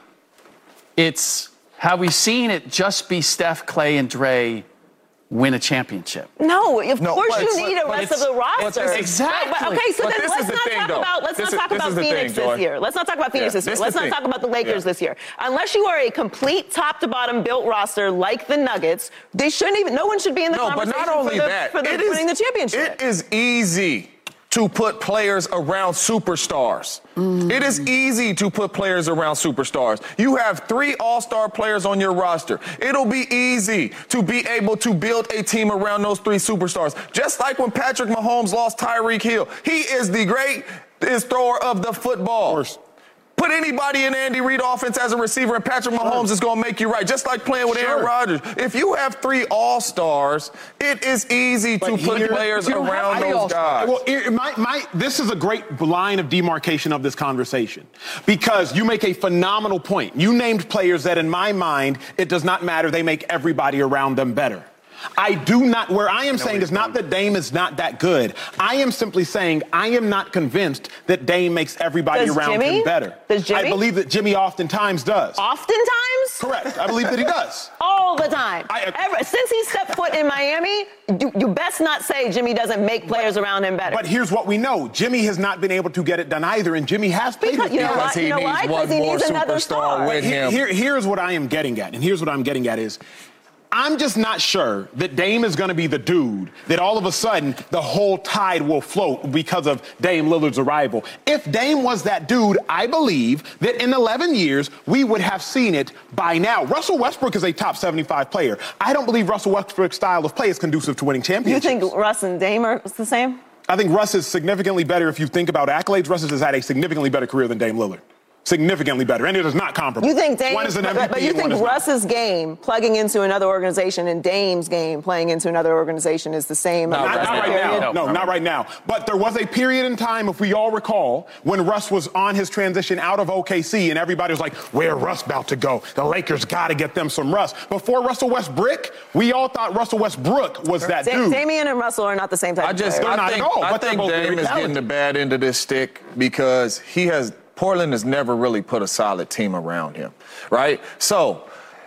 it's have we seen it just be Steph, Clay, and Dre win a championship? No, of No, course but- you need but- a but rest of it's- the roster. but exactly. But, okay, so But then this let's is the not thing, talk though. about let's This not is- talk this about is the thing, Phoenix Joy. this year. Let's not talk about Phoenix Yeah, this year. this is Let's the not thing. talk about the Lakers Yeah. this year. Unless you are a complete top to bottom built roster like the Nuggets, they shouldn't even. No one should be in the No, but conversation not only for the, that, for the it is- winning the championship. It is easy to put players around superstars. Mm. It is easy to put players around superstars. You have three all-star players on your roster. It'll be easy to be able to build a team around those three superstars. Just like when Patrick Mahomes lost Tyreek Hill. He is the greatest thrower of the football. Put anybody in Andy Reid offense as a receiver, and Patrick Mahomes sure. is going to make you right, just like playing with sure. Aaron Rodgers. If you have three all-stars, it is easy but to put here, players around those guys. Well, it, my, my, this is a great line of demarcation of this conversation because you make a phenomenal point. You named players that, in my mind, it does not matter. They make everybody around them better. I do not, where I am no, saying is not that Dame is not that good. I am simply saying I am not convinced that Dame makes everybody does around Jimmy? him better. Does Jimmy? I believe that Jimmy oftentimes does. Oftentimes? Correct. I believe that he does. All the time. I, Ever, since he stepped foot in Miami, you, you best not say Jimmy doesn't make players but, around him better. But here's what we know. Jimmy has not been able to get it done either, and Jimmy has played because, with you know because what? he you know needs why? one he more needs another superstar star. with him. Here, here's what I am getting at, and here's what I'm getting at is I'm just not sure that Dame is going to be the dude that all of a sudden the whole tide will float because of Dame Lillard's arrival. If Dame was that dude, I believe that in eleven years we would have seen it by now. Russell Westbrook is a top seventy-five player. I don't believe Russell Westbrook's style of play is conducive to winning championships. You think Russ and Dame are the same? I think Russ is significantly better if you think about accolades. Russ has had a significantly better career than Dame Lillard. Significantly better, and it is not comparable. You think Dame, one is an M V P, but you think Russ's game plugging into another organization and Dame's game playing into another organization is the same? No, not, not right now. No, no, not right now. But there was a period in time, if we all recall, when Russ was on his transition out of O K C, and everybody was like, "Where Russ about to go? The Lakers got to get them some Russ." Before Russell Westbrook, we all thought Russell Westbrook was that da- dude. Damian and Russell are not the same type. I just, of player. I not think, at all, I but they're think both Dame very is talented. getting the bad end of this stick because he has. Portland has never really put a solid team around him, right? So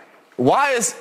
why is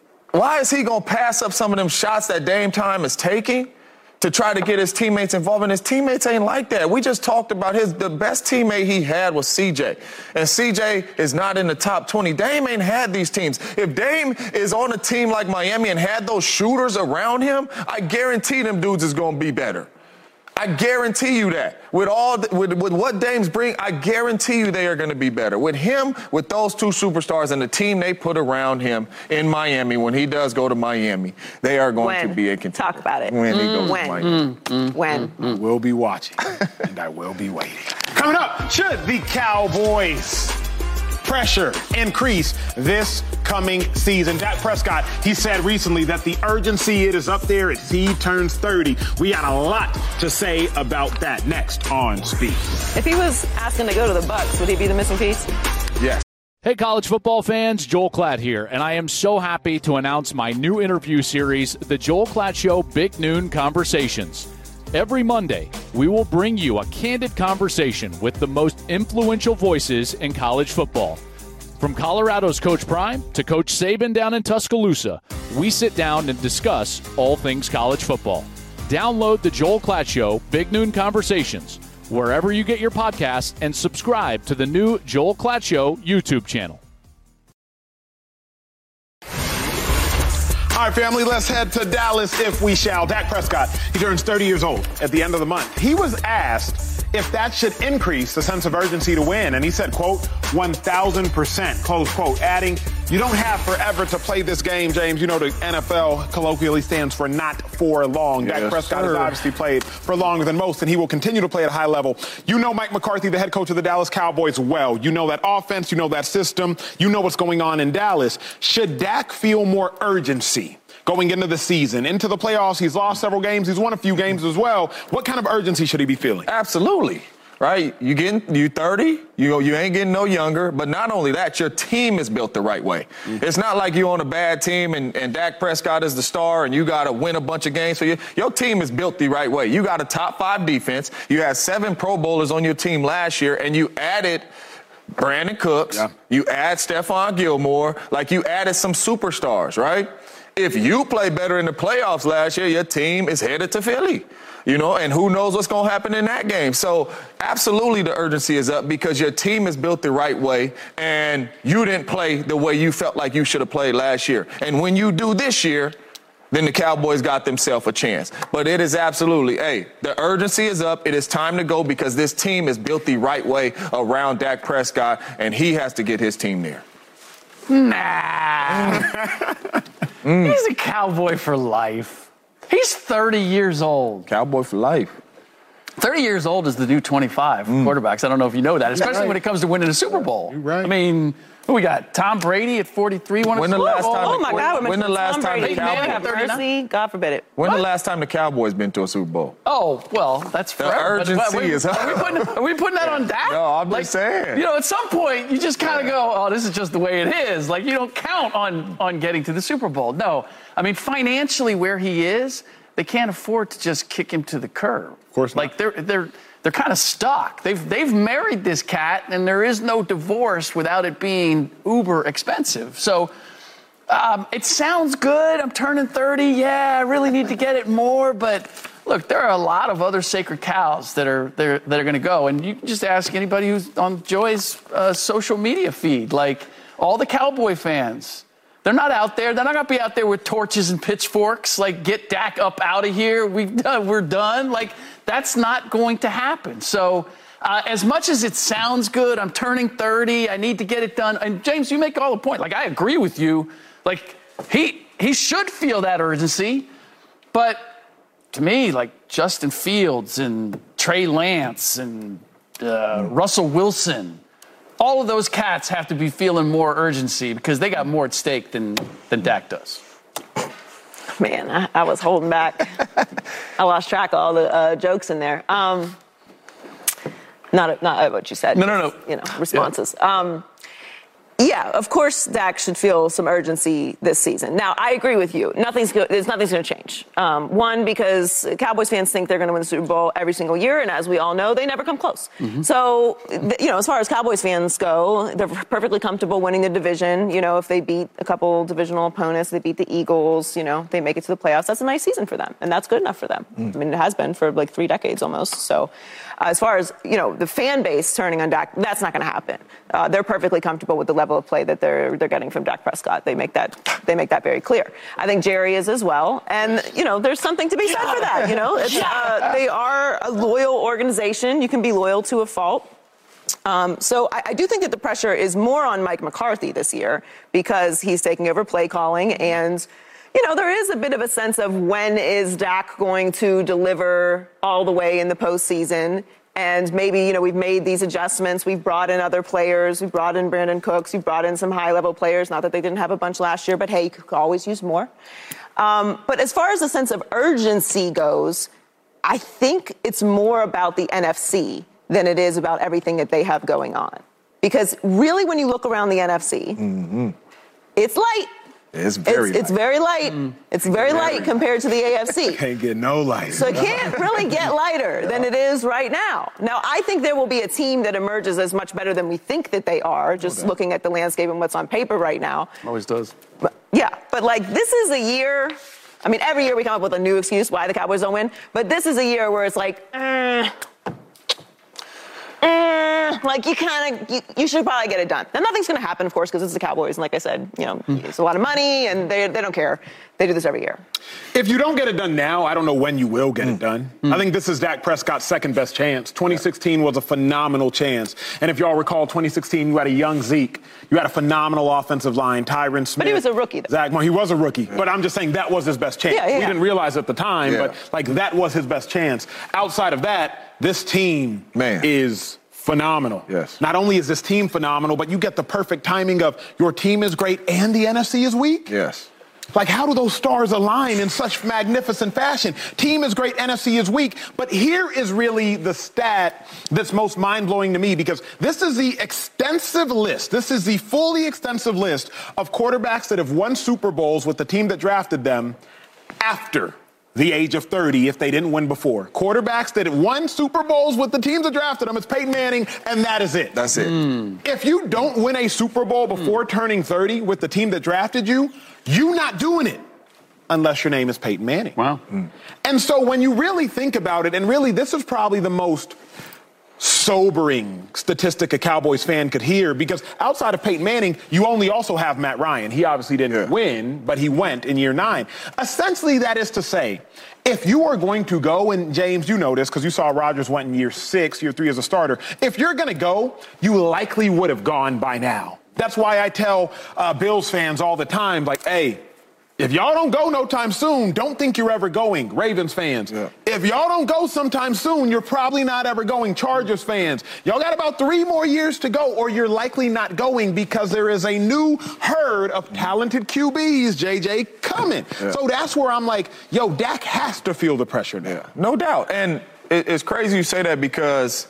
why is he going to pass up some of them shots that Dame Time is taking to try to get his teammates involved? And his teammates ain't like that. We just talked about his the best teammate he had was C J. And C J is not in the top twenty. Dame ain't had these teams. If Dame is on a team like Miami and had those shooters around him, I guarantee them dudes is going to be better. I guarantee you that. With all the, with, with what Dame's bring, I guarantee you they are going to be better. With him, with those two superstars and the team they put around him in Miami, when he does go to Miami, they are going when? to be a contender. Talk about it. When mm. he goes when? to Miami. Mm. When? Mm. We'll be watching, and I will be waiting. Coming up, should the Cowboys pressure increase this coming season? Dak Prescott, he said recently that the urgency, it is up there as he turns thirty. We got a lot to say about that next on Speed. If he was asking to go to the Bucs, would he be the missing piece? Yes. Hey, college football fans, Joel Klatt here, and I am so happy to announce my new interview series, The Joel Klatt Show Big Noon Conversations. Every Monday, we will bring you a candid conversation with the most influential voices in college football. From Colorado's Coach Prime to Coach Saban down in Tuscaloosa, we sit down and discuss all things college football. Download the Joel Klatt Show Big Noon Conversations wherever you get your podcasts and subscribe to the new Joel Klatt Show YouTube channel. All right, family, let's head to Dallas if we shall. Dak Prescott, he turns thirty years old at the end of the month. He was asked if that should increase the sense of urgency to win, and he said, quote, one thousand percent, close quote, adding, you don't have forever to play this game, James. You know, the N F L colloquially stands for not for long. Yes, Dak Prescott sir. has obviously played for longer than most, and he will continue to play at a high level. You know Mike McCarthy, the head coach of the Dallas Cowboys, well. You know that offense. You know that system. You know what's going on in Dallas. Should Dak feel more urgency going into the season, into the playoffs? He's lost several games. He's won a few games as well. What kind of urgency should he be feeling? Absolutely. right? You getting you thirty, you you ain't getting no younger. But not only that, your team is built the right way. Mm-hmm. It's not like you're on a bad team and, and Dak Prescott is the star and you got to win a bunch of games. So you, your team is built the right way. You got a top five defense. You had seven Pro Bowlers on your team last year, and you added Brandon Cooks. Yeah. You add Stephon Gilmore. Like, you added some superstars, right? If you play better in the playoffs last year, your team is headed to Philly. You know, and who knows what's going to happen in that game. So absolutely the urgency is up because your team is built the right way and you didn't play the way you felt like you should have played last year. And when you do this year, then the Cowboys got themselves a chance. But it is absolutely, hey, the urgency is up. It is time to go because this team is built the right way around Dak Prescott, and he has to get his team there. Nah. mm. He's a Cowboy for life. He's thirty years old. Cowboy for life. thirty years old is the new twenty-five mm. quarterbacks. I don't know if you know that, especially right. when it comes to winning a Super Bowl. You're right. I mean, who we got? Tom Brady at forty-three. Won when the last time? Oh, my God. When the last time the Cowboys? God forbid it. When what? the last time the Cowboys been to a Super Bowl? Oh, well, that's the forever. urgency but, but, is up. Are we putting, are we putting that on Dak? No, I'm like, just saying. You know, at some point, you just kind of yeah. go, oh, this is just the way it is. Like, you don't count on on getting to the Super Bowl. No. I mean, financially, where he is, they can't afford to just kick him to the curb. Of course not. Like, they're they're they're kind of stuck. They've they've married this cat, and there is no divorce without it being uber expensive. So um, it sounds good. I'm turning thirty. Yeah, I really need to get it more. But look, there are a lot of other sacred cows that are that are, that are going to go. And you can just ask anybody who's on Joy's uh, social media feed, like all the Cowboy fans. They're not out there. They're not going to be out there with torches and pitchforks, like, get Dak up out of here. We've done, we're done. Like, that's not going to happen. So uh, as much as it sounds good, I'm turning thirty. I need to get it done. And, James, you make all the point. Like, I agree with you. Like, he he should feel that urgency. But to me, like, Justin Fields and Trey Lance and uh, Russell Wilson, all of those cats have to be feeling more urgency because they got more at stake than, than Dak does. Man, I, I was holding back. I lost track of all the uh, jokes in there. Um, not not what you said. No, no, no. You know, responses. Yeah. Um, yeah, of course, Dak should feel some urgency this season. Now, I agree with you. Nothing's go- there's nothing's going to change. Um, one, because Cowboys fans think they're going to win the Super Bowl every single year, and as we all know, they never come close. Mm-hmm. So, you know, as far as Cowboys fans go, they're perfectly comfortable winning the division. You know, if they beat a couple divisional opponents, they beat the Eagles, you know, they make it to the playoffs. That's a nice season for them, and that's good enough for them. Mm. I mean, it has been for like three decades almost. So, uh, as far as, you know, the fan base turning on Dak, that's not going to happen. Uh, they're perfectly comfortable with the level of play that they're they're getting from Dak Prescott. They make that they make that very clear. I think Jerry is as well, and you know there's something to be said for that. You know, it's, uh, they are a loyal organization. You can be loyal to a fault. Um, so I, I do think that the pressure is more on Mike McCarthy this year because he's taking over play calling, and you know there is a bit of a sense of when is Dak going to deliver all the way in the postseason. And maybe, you know, we've made these adjustments. We've brought in other players. We've brought in Brandon Cooks. We've brought in some high-level players. Not that they didn't have a bunch last year, but, hey, you could always use more. Um, but as far as the sense of urgency goes, I think it's more about the N F C than it is about everything that they have going on. Because really, when you look around the N F C, mm-hmm. it's light. It's very it's, light. It's very light. Mm. It's very, very light compared to the A F C. Can't get no light. So it can't really get lighter than it is right now. Now, I think there will be a team that emerges as much better than we think that they are, just okay. looking at the landscape and what's on paper right now. Always does. But, yeah, but like this is a year, I mean, every year we come up with a new excuse why the Cowboys don't win, but this is a year where it's like, eh, eh, like you kind of, you, you should probably get it done. Now, nothing's going to happen, of course, because it's the Cowboys. And like I said, you know, mm. it's a lot of money and they they don't care. They do this every year. If you don't get it done now, I don't know when you will get mm. it done. Mm. I think this is Dak Prescott's second best chance. twenty sixteen yeah. was a phenomenal chance. And if y'all recall, twenty sixteen, you had a young Zeke. You had a phenomenal offensive line, Tyron Smith. But he was a rookie, though. Zach, well, he was a rookie. Yeah. But I'm just saying that was his best chance. Yeah, yeah. We didn't realize at the time, yeah. but, like, that was his best chance. Outside of that, this team Man. is phenomenal. Yes. Not only is this team phenomenal, but you get the perfect timing of your team is great and the N F C is weak. Yes. Like, how do those stars align in such magnificent fashion? Team is great, N F C is weak. But here is really the stat that's most mind-blowing to me, because this is the extensive list. This is the fully extensive list of quarterbacks that have won Super Bowls with the team that drafted them after the age of thirty, if they didn't win before. Quarterbacks that have won Super Bowls with the teams that drafted them. It's Peyton Manning, and that is it. That's it. Mm. If you don't win a Super Bowl before mm. turning thirty with the team that drafted you, you're not doing it unless your name is Peyton Manning. Wow. Mm. And so when you really think about it, and really this is probably the most sobering statistic a Cowboys fan could hear, because outside of Peyton Manning, you only also have Matt Ryan. He obviously didn't yeah. win, but he went in year nine. Essentially, that is to say, if you are going to go, and James, you know this because you saw Rodgers went in year six, year three as a starter. If you're going to go, you likely would have gone by now. That's why I tell uh, Bills fans all the time, like, hey, if y'all don't go no time soon, don't think you're ever going. Ravens fans. Yeah. If y'all don't go sometime soon, you're probably not ever going. Chargers fans. Y'all got about three more years to go, or you're likely not going, because there is a new herd of talented Q Bs, J J, coming. Yeah. So that's where I'm like, yo, Dak has to feel the pressure now. Yeah. No doubt. And it's crazy you say that, because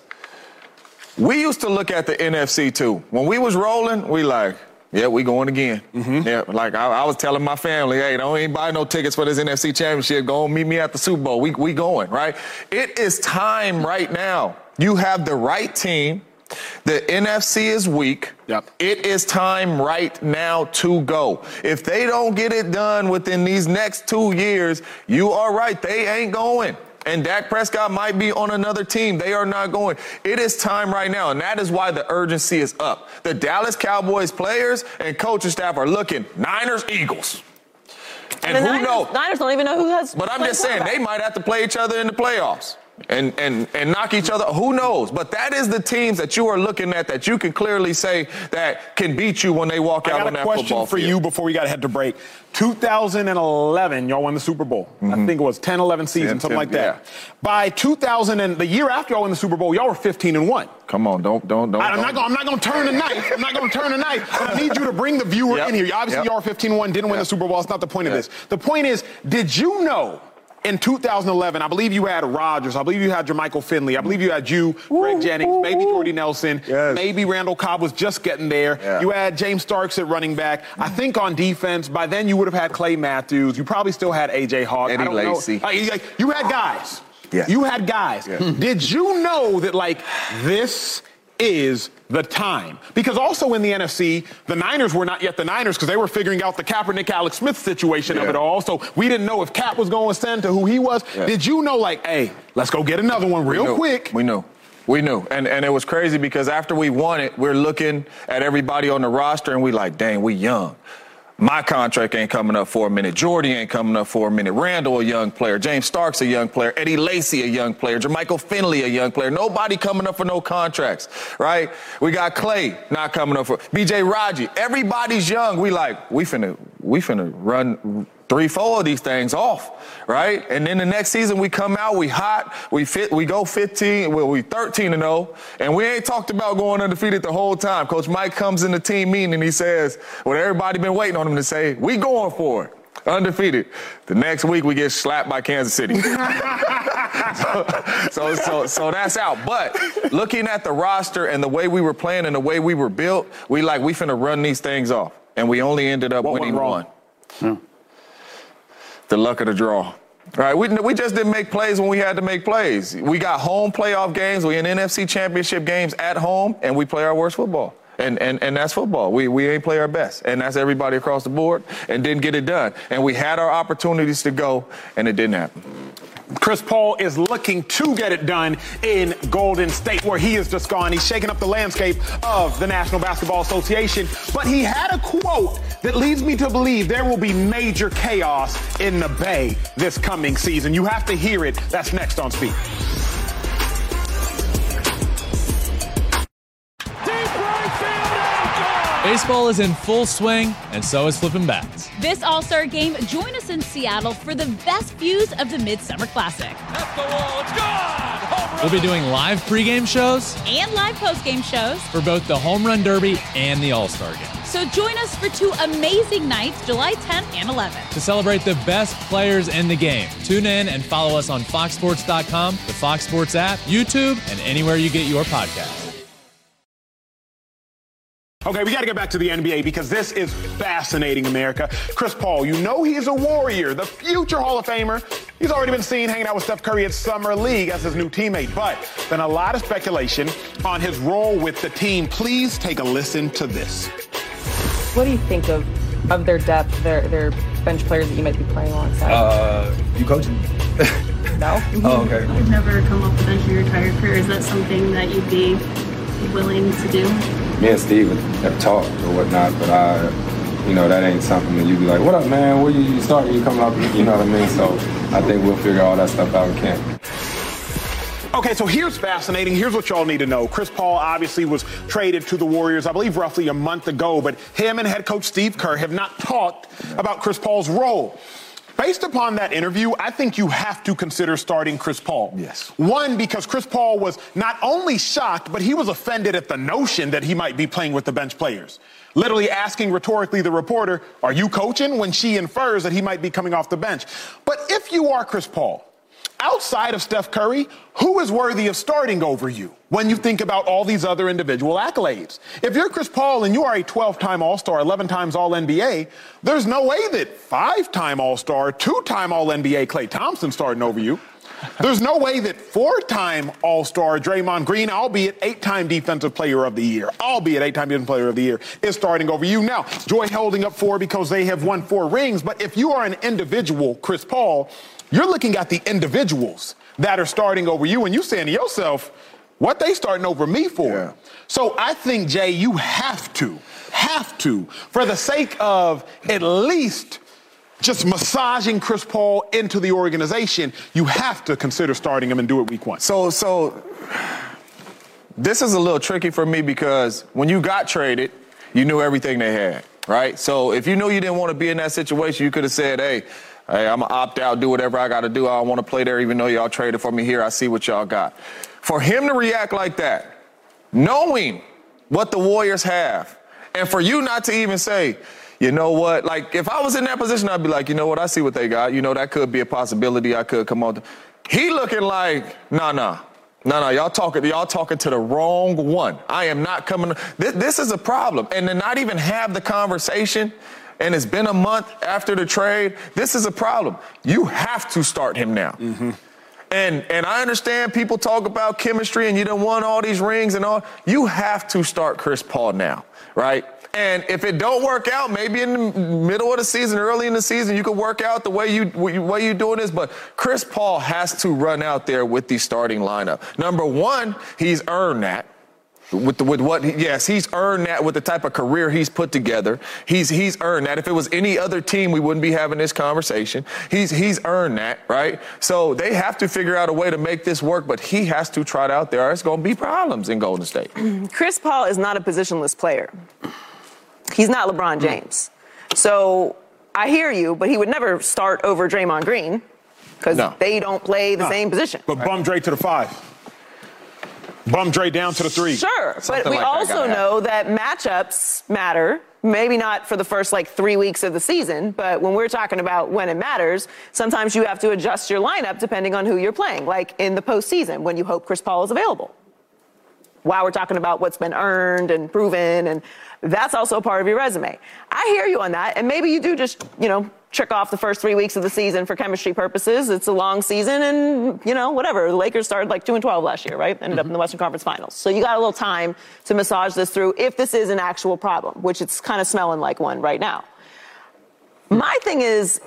we used to look at the N F C too. When we was rolling, we like, yeah, we going again. Mm-hmm. Yeah, like I, I was telling my family, hey, don't ain't buy no tickets for this N F C Championship. Go and meet me at the Super Bowl. We we going, right? It is time right now. You have the right team. The N F C is weak. Yep. It is time right now to go. If they don't get it done within these next two years, you are right. They ain't going. And Dak Prescott might be on another team. They are not going. It is time right now, and that is why the urgency is up. The Dallas Cowboys players and coaching staff are looking Niners, Eagles. And, and who Niners, knows? Niners don't even know who has. But I'm just saying, they might have to play each other in the playoffs. And, and and knock each other. Who knows? But that is the teams that you are looking at that you can clearly say that can beat you when they walk out on that football field. I got a question for you before we got to head to break. two thousand eleven, y'all won the Super Bowl. Mm-hmm. I think it was ten eleven season, ten, something ten, like that. Yeah. By two thousand, and the year after y'all won the Super Bowl, y'all were fifteen and one. Come on, don't, don't, don't. I, I'm, don't. Not gonna, I'm not going to turn the knife. I'm not going to turn the knife. But I need you to bring the viewer yep. in here. Obviously, yep. y'all were fifteen and one, didn't yep. win the Super Bowl. That's not the point yep. of this. The point is, did you know in two thousand eleven, I believe you had Rodgers, I believe you had Jermichael Finley, I believe you had you, Greg ooh, Jennings, ooh, maybe Jordy Nelson, yes. maybe Randall Cobb was just getting there. Yeah. You had James Starks at running back. Mm. I think on defense, by then you would have had Clay Matthews. You probably still had A J Hawk. Eddie I don't Lacy. know. You, you had guys. Yes. You had guys. Yes. Did you know that, like, this is the time? Because also in the N F C, the Niners were not yet the Niners because they were figuring out the Kaepernick, Alex Smith situation yeah. of it all. So we didn't know if Cap was going to send to who he was. Yeah. Did you know, like, hey, let's go get another one real we quick? We knew. We knew. And and it was crazy because after we won it, we're looking at everybody on the roster and we like, dang, we young. My contract ain't coming up for a minute. Jordy ain't coming up for a minute. Randall, a young player. James Starks, a young player. Eddie Lacy, a young player. Jermichael Finley, a young player. Nobody coming up for no contracts, right? We got Clay not coming up for B J Raji. Everybody's young. We like, we finna, we finna run three, four of these things off, right? And then the next season we come out, we hot, we fit, we go fifteen, well, we thirteen and oh, and we ain't talked about going undefeated the whole time. Coach Mike comes in the team meeting and he says, what everybody been waiting on him to say, we going for it. Undefeated. The next week we get slapped by Kansas City. so, so, so, so that's out. But looking at the roster and the way we were playing and the way we were built, we like, we finna run these things off. And we only ended up what winning one. Yeah. The luck of the draw. All right, we, we just didn't make plays when we had to make plays. We got home playoff games. We in N F C championship games at home, and we play our worst football. And and and that's football. We we ain't play our best. And that's everybody across the board and didn't get it done. And we had our opportunities to go, and it didn't happen. Chris Paul is looking to get it done in Golden State, where he has just gone. He's shaking up the landscape of the National Basketball Association. But he had a quote that leads me to believe there will be major chaos in the Bay this coming season. You have to hear it. That's next on Speed. Baseball is in full swing, and so is flipping bats. This All-Star Game, join us in Seattle for the best views of the Midsummer Classic. At the wall, it's gone! We'll be doing live pregame shows and live postgame shows for both the Home Run Derby and the All-Star Games. So join us for two amazing nights, July tenth and eleventh. To celebrate the best players in the game. Tune in and follow us on fox sports dot com, the Fox Sports app, YouTube, and anywhere you get your podcasts. Okay, we got to get back to the N B A because this is fascinating, America. Chris Paul, you know he is a warrior, the future Hall of Famer. He's already been seen hanging out with Steph Curry at Summer League as his new teammate, but been a lot of speculation on his role with the team. Please take a listen to this. What do you think of of their depth, their their bench players that you might be playing alongside? Uh, you coaching? No. Oh, okay. You've never come off the bench in your entire career. Is that something that you'd be willing to do? Me and Steve have talked or whatnot, but I, you know, that ain't something that you be like, what up, man? Where you, you starting? You coming up? You know what I mean? So I think we'll figure all that stuff out in camp. Okay, so here's fascinating. Here's what y'all need to know. Chris Paul obviously was traded to the Warriors, I believe, roughly a month ago, but him and head coach Steve Kerr have not talked about Chris Paul's role. Based upon that interview, I think you have to consider starting Chris Paul. Yes. One, because Chris Paul was not only shocked, but he was offended at the notion that he might be playing with the bench players. Literally asking rhetorically the reporter, are you coaching? When she infers that he might be coming off the bench. But if you are Chris Paul, outside of Steph Curry, who is worthy of starting over you when you think about all these other individual accolades? If you're Chris Paul and you are a twelve-time All-Star, eleven times All N B A, there's no way that five-time All-Star, two-time All N B A Klay Thompson's starting over you. There's no way that four-time All-Star Draymond Green, albeit eight-time Defensive Player of the Year, albeit eight-time Defensive Player of the Year, is starting over you. Now, Joy holding up four because they have won four rings, but if you are an individual Chris Paul, you're looking at the individuals that are starting over you, and you're saying to yourself, what they starting over me for? Yeah. So I think, Jay, you have to, have to, for the sake of at least just massaging Chris Paul into the organization, you have to consider starting him and do it week one. So, so this is a little tricky for me because when you got traded, you knew everything they had, right? So if you knew you didn't want to be in that situation, you could have said, hey, Hey, I'm going to opt out, do whatever I got to do. I don't want to play there even though y'all traded for me here. I see what y'all got. For him to react like that, knowing what the Warriors have, and for you not to even say, you know what, like if I was in that position, I'd be like, you know what, I see what they got. You know, that could be a possibility. I could come on. He looking like, nah, nah. No, no, y'all talking, y'all talking to the wrong one. I am not coming. This, this is a problem. And to not even have the conversation, and it's been a month after the trade, this is a problem. You have to start him now. Mm-hmm. And and I understand people talk about chemistry and you done won all these rings and all. You have to start Chris Paul now, right? And if it don't work out, maybe in the middle of the season, early in the season, you could work out the way you way you doing this. But Chris Paul has to run out there with the starting lineup. Number one, he's earned that. With the, with what, he, yes, he's earned that with the type of career he's put together. He's he's earned that. If it was any other team, we wouldn't be having this conversation. He's he's earned that, right? So they have to figure out a way to make this work, but he has to trot out there. It's going to be problems in Golden State. Chris Paul is not a positionless player. He's not LeBron James. So I hear you, but he would never start over Draymond Green because no. they don't play the no. same position. But bum Dre to the five. Bum Dre down to the three. Sure, Something but we like also that know that matchups matter. Maybe not for the first, like, three weeks of the season, but when we're talking about when it matters, sometimes you have to adjust your lineup depending on who you're playing, like in the postseason when you hope Chris Paul is available. While we're talking about what's been earned and proven, and that's also a part of your resume. I hear you on that, and maybe you do just, you know, trick off the first three weeks of the season for chemistry purposes. It's a long season, and, you know, whatever. The Lakers started like two and twelve last year, right? Ended mm-hmm. up in the Western Conference Finals. So you got a little time to massage this through if this is an actual problem, which it's kind of smelling like one right now. My thing is,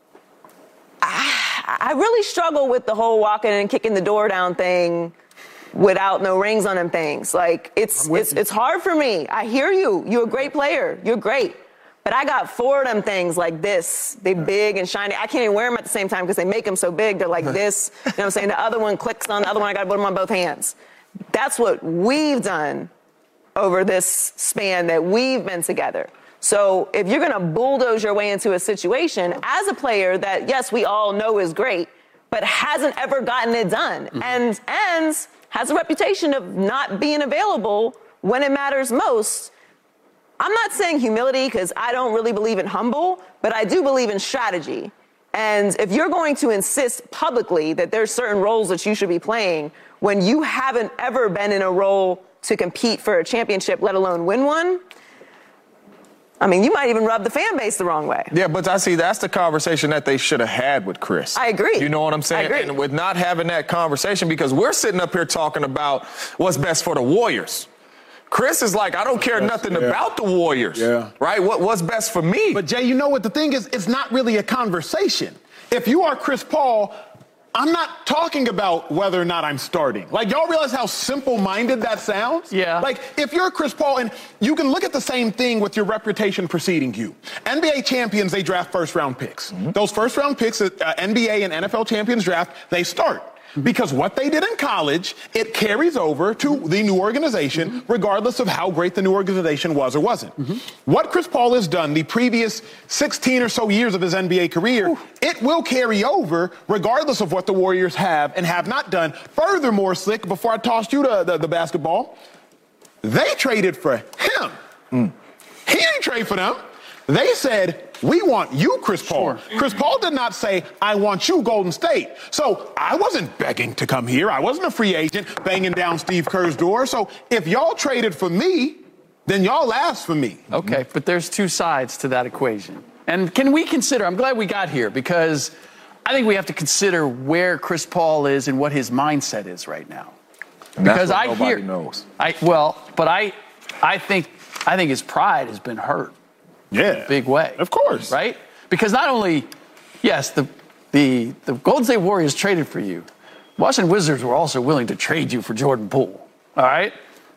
I, I really struggle with the whole walking and kicking the door down thing without no rings on them things. Like, it's it's it's hard for me. I hear you. You're a great player. You're great. But I got four of them things like this. They big and shiny. I can't even wear them at the same time because they make them so big. They're like this. You know what I'm saying? The other one clicks on the other one. I got to put them on both hands. That's what we've done over this span that we've been together. So if you're going to bulldoze your way into a situation as a player that, yes, we all know is great, but hasn't ever gotten it done mm-hmm. and, and, has a reputation of not being available when it matters most, I'm not saying humility because I don't really believe in humble, but I do believe in strategy. And if you're going to insist publicly that there's certain roles that you should be playing when you haven't ever been in a role to compete for a championship, let alone win one, I mean, you might even rub the fan base the wrong way. Yeah, but I see that's the conversation that they should have had with Chris. I agree. You know what I'm saying? I agree. And with not having that conversation, because we're sitting up here talking about what's best for the Warriors. Chris is like, I don't care nothing yeah. about the Warriors. Yeah. Right? What, what's best for me? But, Jay, you know what the thing is? It's not really a conversation. If you are Chris Paul, I'm not talking about whether or not I'm starting. Like, y'all realize how simple-minded that sounds? Yeah. Like, if you're Chris Paul, and you can look at the same thing with your reputation preceding you. N B A champions, they draft first-round picks. Mm-hmm. Those first-round picks that uh, N B A and N F L champions draft, they start. Because what they did in college, it carries over to the new organization, mm-hmm. regardless of how great the new organization was or wasn't. Mm-hmm. What Chris Paul has done the previous sixteen or so years of his N B A career, Ooh. it will carry over regardless of what the Warriors have and have not done. Furthermore, Slick, before I tossed you the, the, the basketball, they traded for him. Mm. He didn't trade for them. They said, we want you, Chris Paul. Sure. Chris Paul did not say, I want you, Golden State. So I wasn't begging to come here. I wasn't a free agent banging down Steve Kerr's door. So if y'all traded for me, then y'all asked for me. Okay, but there's two sides to that equation. And can we consider, I'm glad we got here, because I think we have to consider where Chris Paul is and what his mindset is right now. And because that's what I nobody hear, knows. I well, but I, I think, I think his pride has been hurt. Yeah. In a big way. Of course. Right? Because not only, yes, the, the, the Golden State Warriors traded for you, Washington Wizards were also willing to trade you for Jordan Poole. All right?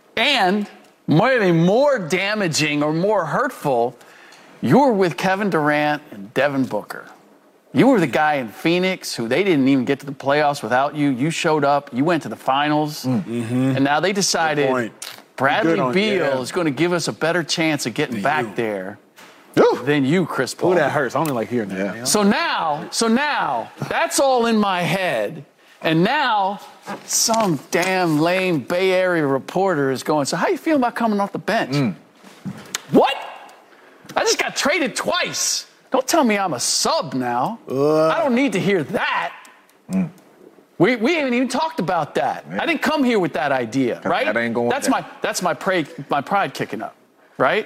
And maybe more damaging or more hurtful, you were with Kevin Durant and Devin Booker. You were the guy in Phoenix who they didn't even get to the playoffs without you. You showed up. You went to the finals. Mm-hmm. And now they decided Bradley on, Beal yeah. is going to give us a better chance of getting than back you. there. Ooh. Than you, Chris Paul. Ooh, that hurts. I only like hearing that. Yeah. So now, so now, that's all in my head. And now, some damn lame Bay Area reporter is going, so how you feeling about coming off the bench? Mm. What? I just got traded twice. Don't tell me I'm a sub now. Uh. I don't need to hear that. Mm. We, we haven't even talked about that. Yeah. I didn't come here with that idea, right? That ain't going that's down. my that's my pride, my pride kicking up, right?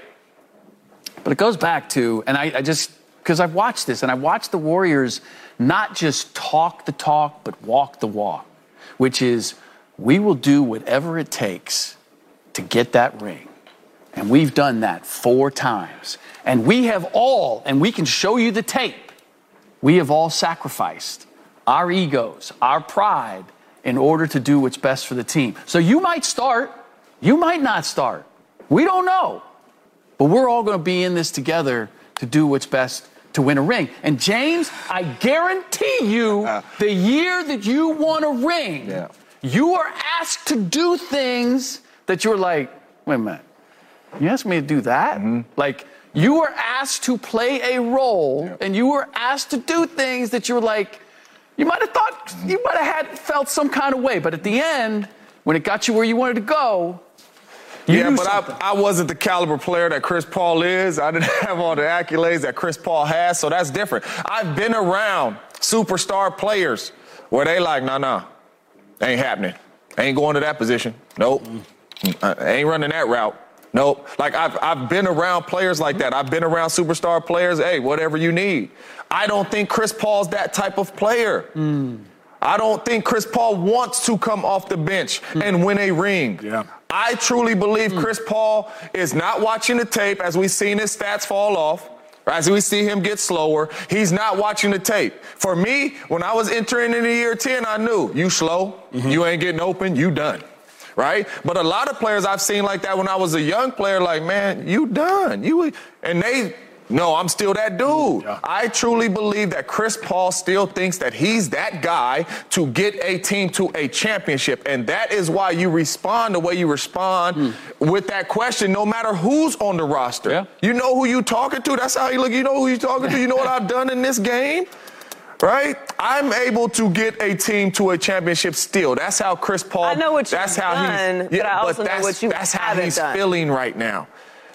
But it goes back to, and I, I just, because I've watched this, and I've watched the Warriors not just talk the talk, but walk the walk, which is we will do whatever it takes to get that ring. And we've done that four times. And we have all, and we can show you the tape, we have all sacrificed our egos, our pride, in order to do what's best for the team. So you might start, you might not start. We don't know. But we're all going to be in this together to do what's best to win a ring. And, James, I guarantee you the year that you won a ring, yeah. you are asked to do things that you're like, wait a minute, you asked me to do that? Mm-hmm. Like, you were asked to play a role, yeah. and you were asked to do things that you were like, you might have thought, you might have had felt some kind of way. But at the end, when it got you where you wanted to go, You yeah, but I, I wasn't the caliber player that Chris Paul is. I didn't have all the accolades that Chris Paul has, so that's different. I've been around superstar players where they like, nah, nah, ain't happening. Ain't going to that position. Nope. I ain't running that route. Nope. Like, I've, I've been around players like that. I've been around superstar players. Hey, whatever you need. I don't think Chris Paul's that type of player. Mm. I don't think Chris Paul wants to come off the bench mm. and win a ring. Yeah. I truly believe mm. Chris Paul is not watching the tape as we've seen his stats fall off, or as we see him get slower. He's not watching the tape. For me, when I was entering into year ten, I knew you slow, mm-hmm. you ain't getting open, you done. Right? But a lot of players I've seen like that when I was a young player, like, man, you done. You and they No, I'm still that dude. Yeah. I truly believe that Chris Paul still thinks that he's that guy to get a team to a championship. And that is why you respond the way you respond mm. with that question, no matter who's on the roster. Yeah. You know who you talking to. That's how you look. You know who you talking to. You know what I've done in this game? Right? I'm able to get a team to a championship still. That's how Chris Paul. I know what you've that's how done, he's, yeah, but I also but know what you That's how haven't he's done. feeling right now.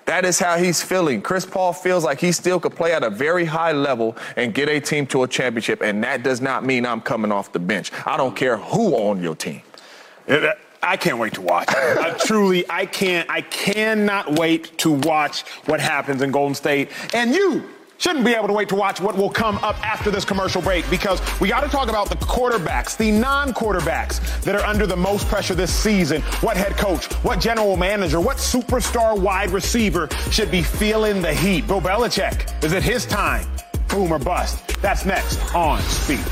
That is how he's feeling. Chris Paul feels like he still could play at a very high level and get a team to a championship, and that does not mean I'm coming off the bench. I don't care who on your team. It, I can't wait to watch. uh, truly, I can't. I cannot wait to watch what happens in Golden State. And you shouldn't be able to wait to watch what will come up after this commercial break, because we got to talk about the quarterbacks, the non-quarterbacks that are under the most pressure this season. What head coach, what general manager, what superstar wide receiver should be feeling the heat? Bill Belichick, is it his time? Boom or bust? That's next on Speed.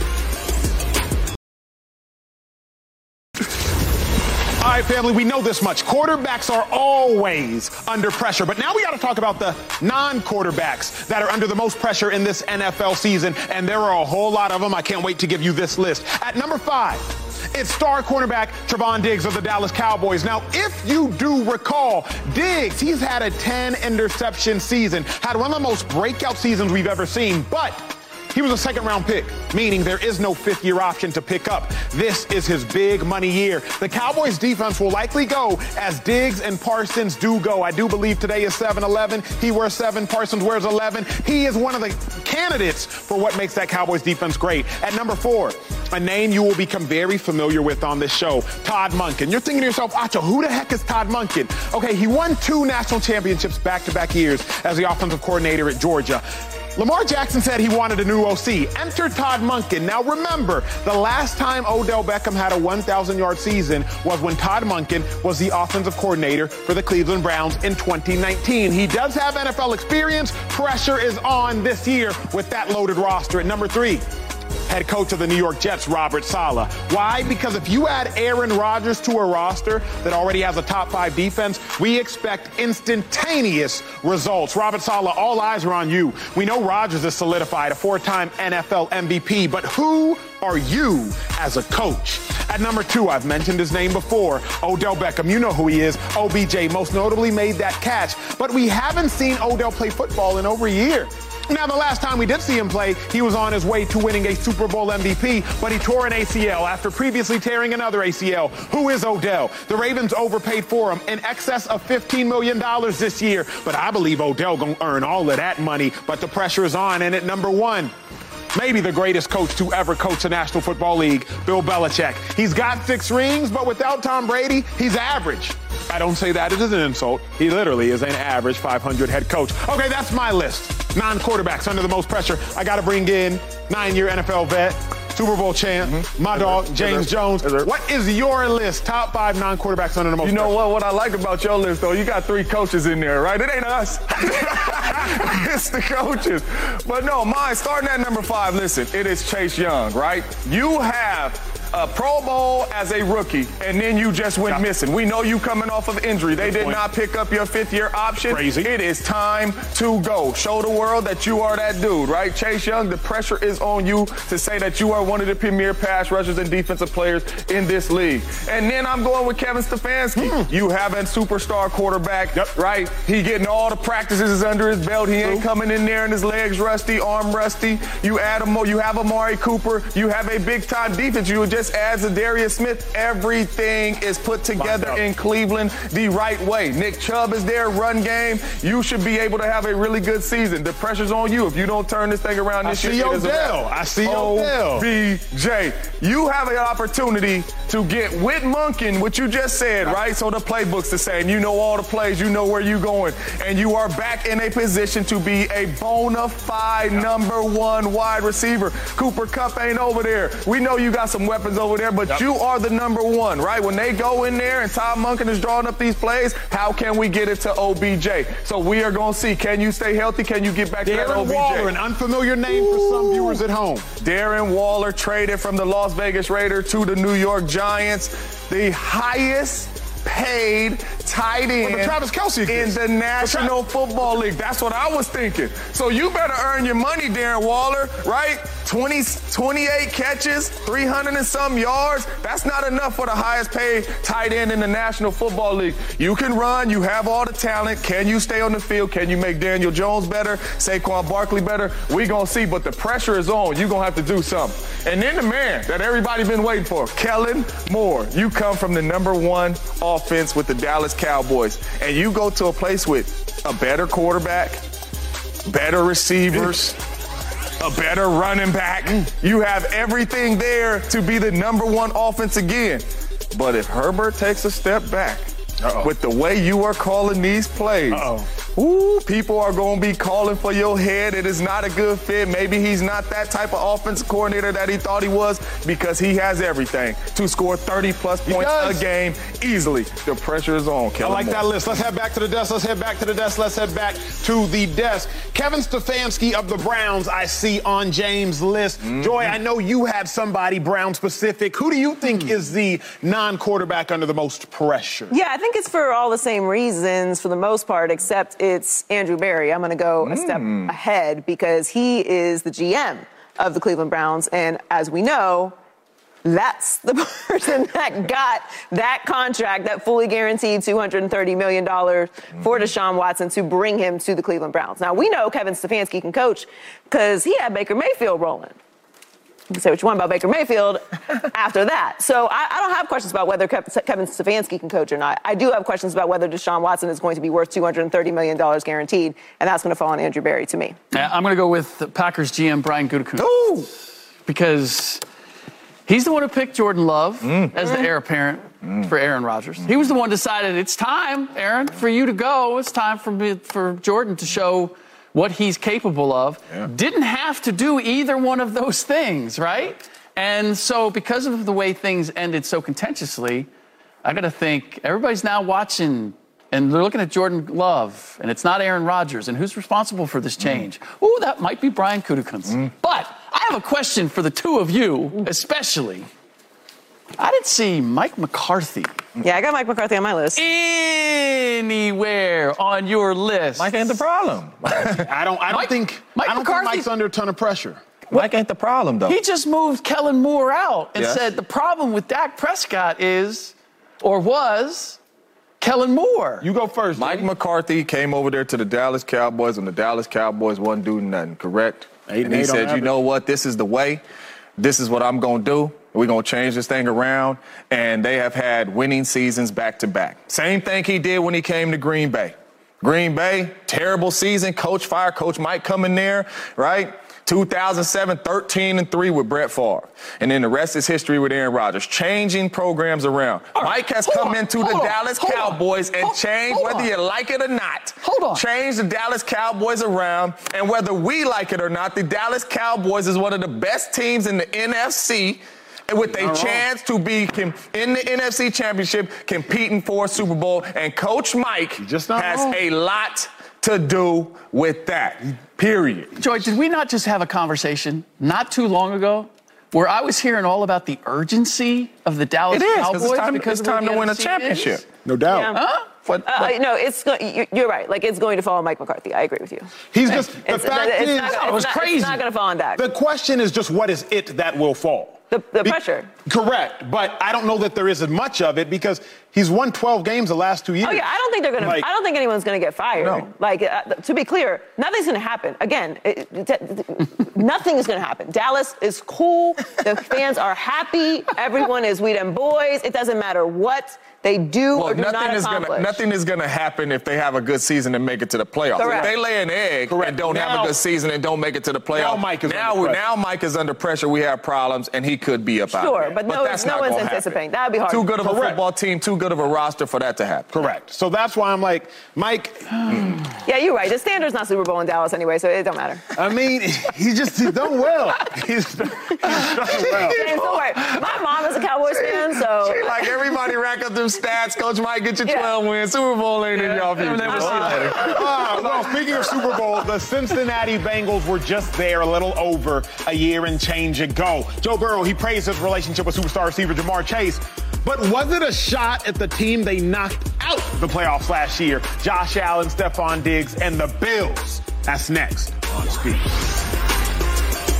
All right, family, we know this much. Quarterbacks are always under pressure. But now we got to talk about the non-quarterbacks that are under the most pressure in this N F L season. And there are a whole lot of them. I can't wait to give you this list. At number five, it's star cornerback Trevon Diggs of the Dallas Cowboys. Now, if you do recall, Diggs, he's had a ten interception season, had one of the most breakout seasons we've ever seen. But he was a second-round pick, meaning there is no fifth-year option to pick up. This is his big money year. The Cowboys' defense will likely go as Diggs and Parsons do go. I do believe today is seven eleven. He wears seven, Parsons wears eleven. He is one of the candidates for what makes that Cowboys defense great. At number four, a name you will become very familiar with on this show, Todd Monken. You're thinking to yourself, Acho, who the heck is Todd Monken? Okay, he won two national championships back-to-back years as the offensive coordinator at Georgia. Lamar Jackson said he wanted a new O C. Enter Todd Monken. Now remember, the last time Odell Beckham had a one thousand yard season was when Todd Monken was the offensive coordinator for the Cleveland Browns in twenty nineteen. He does have N F L experience. Pressure is on this year with that loaded roster. At number three, head coach of the New York Jets, Robert Saleh. Why? Because if you add Aaron Rodgers to a roster that already has a top five defense, we expect instantaneous results. Robert Saleh, all eyes are on you. We know Rodgers is solidified, a four-time N F L M V P, but who are you as a coach? At number two, I've mentioned his name before, Odell Beckham. You know who he is. O B J most notably made that catch, but we haven't seen Odell play football in over a year. Now, the last time we did see him play, he was on his way to winning a Super Bowl M V P, but he tore an A C L after previously tearing another A C L. Who is Odell? The Ravens overpaid for him in excess of fifteen million dollars this year, but I believe Odell gonna earn all of that money, but the pressure is on. And at number one, maybe the greatest coach to ever coach the National Football League, Bill Belichick. He's got six rings, but without Tom Brady, he's average. I don't say that as an insult. He literally is an average five hundred head coach. Okay, that's my list. Non-quarterbacks under the most pressure. I got to bring in nine-year N F L vet, Super Bowl champ, mm-hmm. my dog, James is Jones. Is what is your list? Top five non-quarterbacks under the most You know pressure. what? What I like about your list, though, you got three coaches in there, right? It ain't us. It's the coaches. But no, mine, starting at number five, listen, it is Chase Young, right? You have a Pro Bowl as a rookie, and then you just went yeah. missing. We know you coming off of injury. They Good did point. not pick up your fifth-year option. Crazy. It is time to go. Show the world that you are that dude, right? Chase Young, the pressure is on you to say that you are one of the premier pass rushers and defensive players in this league. And then I'm going with Kevin Stefanski. Mm. You have a superstar quarterback, yep. right? He getting all the practices under his belt. He ain't True. coming in there and his legs rusty, arm rusty. You add a you have Amari Cooper. You have a big-time defense. You would just adds a Darius Smith. Everything is put together in Cleveland the right way. Nick Chubb is there, run game. You should be able to have a really good season. The pressure's on you. If you don't turn this thing around this I year, see Odell. I see Odell. O B J. You have an opportunity to get with Monken, what you just said, right? So the playbook's the same. You know all the plays. You know where you're going. And you are back in a position to be a bona fide number one wide receiver. Cooper Kupp ain't over there. We know you got some weapons over there, but yep. you are the number one, right? When they go in there and Todd Monken is drawing up these plays, how can we get it to O B J? So we are going to see, can you stay healthy? Can you get back Darren to that O B J? Waller, an unfamiliar name Ooh. for some viewers at home. Darren Waller traded from the Las Vegas Raiders to the New York Giants, the highest paid tight end well, Travis Kelce in the National Football League. That's what I was thinking. So you better earn your money, Darren Waller, right? twenty, twenty-eight catches, three hundred and some yards. That's not enough for the highest paid tight end in the National Football League. You can run. You have all the talent. Can you stay on the field? Can you make Daniel Jones better? Saquon Barkley better? We gonna see, but the pressure is on. You're gonna have to do something. And then the man that everybody been waiting for, Kellen Moore. You come from the number one offense with the Dallas Cowboys, and you go to a place with a better quarterback, better receivers, a better running back. You have everything there to be the number one offense again. But if Herbert takes a step back, Uh-oh. with the way you are calling these plays, Uh-oh. Ooh, people are going to be calling for your head. It is not a good fit. Maybe he's not that type of offensive coordinator that he thought he was, because he has everything to score thirty-plus points a game easily. The pressure is on, Kellen I like Moore. that list. Let's head back to the desk. Let's head back to the desk. Let's head back to the desk. Kevin Stefanski of the Browns, I see on James' list. Mm-hmm. Joy, I know you have somebody Brown-specific. Who do you think mm-hmm. is the non-quarterback under the most pressure? Yeah, I think it's for all the same reasons for the most part, except it's Andrew Berry. I'm going to go mm. a step ahead because he is the G M of the Cleveland Browns. And as we know, that's the person that got that contract, that fully guaranteed two hundred thirty million dollars mm. for Deshaun Watson to bring him to the Cleveland Browns. Now, we know Kevin Stefanski can coach because he had Baker Mayfield rolling. You can say what you want about Baker Mayfield after that. So I, I don't have questions about whether Kevin Stefanski can coach or not. I do have questions about whether Deshaun Watson is going to be worth two hundred thirty million dollars guaranteed, and that's going to fall on Andrew Berry to me. Yeah, I'm going to go with the Packers G M Brian Gutekunst. Ooh. Because he's the one who picked Jordan Love mm. as the heir apparent mm. for Aaron Rodgers. He was the one who decided, it's time, Aaron, for you to go. It's time for me, for Jordan to show what he's capable of. Yeah. Didn't have to do either one of those things, right? And so because of the way things ended so contentiously, I got to think everybody's now watching and they're looking at Jordan Love, and it's not Aaron Rodgers. And who's responsible for this change? Mm. Ooh, that might be Brian Gutekunst. Mm. But I have a question for the two of you, especially. I didn't see Mike McCarthy. Yeah, I got Mike McCarthy on my list. Anywhere on your list. Mike ain't the problem. I don't. I don't Mike, think. Mike I don't McCarthy, think Mike's under a ton of pressure. Mike ain't the problem, though. He just moved Kellen Moore out and yes. said the problem with Dak Prescott is, or was, Kellen Moore. You go first. Mike Jimmy. McCarthy came over there to the Dallas Cowboys when the Dallas Cowboys wasn't doing nothing, correct? Eight and he eight said, you know what? This is the way. This is what I'm going to do. We're going to change this thing around. And they have had winning seasons back to back. Same thing he did when he came to Green Bay. Green Bay, terrible season. Coach fired. Coach Mike coming there, right? two thousand seven, thirteen and three with Brett Favre. And then the rest is history with Aaron Rodgers. Changing programs around. Right, Mike has come on, into the on, Dallas Cowboys on, and hold, changed, hold whether on. you like it or not. Hold on. Changed the Dallas Cowboys around. And whether we like it or not, the Dallas Cowboys is one of the best teams in the N F C. And with a chance to be in the N F C Championship, competing for a Super Bowl. And Coach Mike has wrong. a lot to do with that, period. Joy, did we not just have a conversation not too long ago where I was hearing all about the urgency of the Dallas it is, Cowboys? It's time, because it's time to win a championship. Is? No doubt. Yeah. Huh? What, uh, what? No, it's you're right. Like, it's going to fall on Mike McCarthy. I agree with you. He's just, the it's, fact it's is, not, it was not, crazy. It's not going to fall on Dak. The question is just what is it that will fall? The, the Be- pressure. Correct. But I don't know that there isn't much of it because he's won twelve games the last two years. Oh, yeah. I don't think they're going like, to, I don't think anyone's going to get fired. No. Like, uh, to be clear, nothing's going to happen. Again, it, it, nothing is going to happen. Dallas is cool. The fans are happy. Everyone is we them boys. It doesn't matter what they do well, or do nothing not is accomplish. Gonna, nothing is going to happen if they have a good season and make it to the playoffs. Correct. If they lay an egg Correct. and don't now, have a good season and don't make it to the playoffs, now Mike is now, under pressure. now Mike is under pressure. We have problems, and he could be up out Sure, of there. but, but no, that's no not one's gonna anticipating. happen. That would be hard. Too good of Correct. a football team, too good of a roster for that to happen. Correct. So that's why I'm like, Mike. Yeah, you're right. The standard's not Super Bowl in Dallas anyway, so it don't matter. I mean, he just he's done well. He's done, he's done well. And so, right, my mom is a Cowboys fan, so. She like everybody rack up them stats. Coach Mike, get your Yeah. twelve wins. Super Bowl ain't in y'all future. Never see that. Uh, well, speaking of Super Bowl, the Cincinnati Bengals were just there a little over a year and change ago. Joe Burrow, he praised his relationship with superstar receiver Jamar Chase. But was it a shot at the team they knocked out the playoffs last year? Josh Allen, Stephon Diggs, and the Bills. That's next on Speed.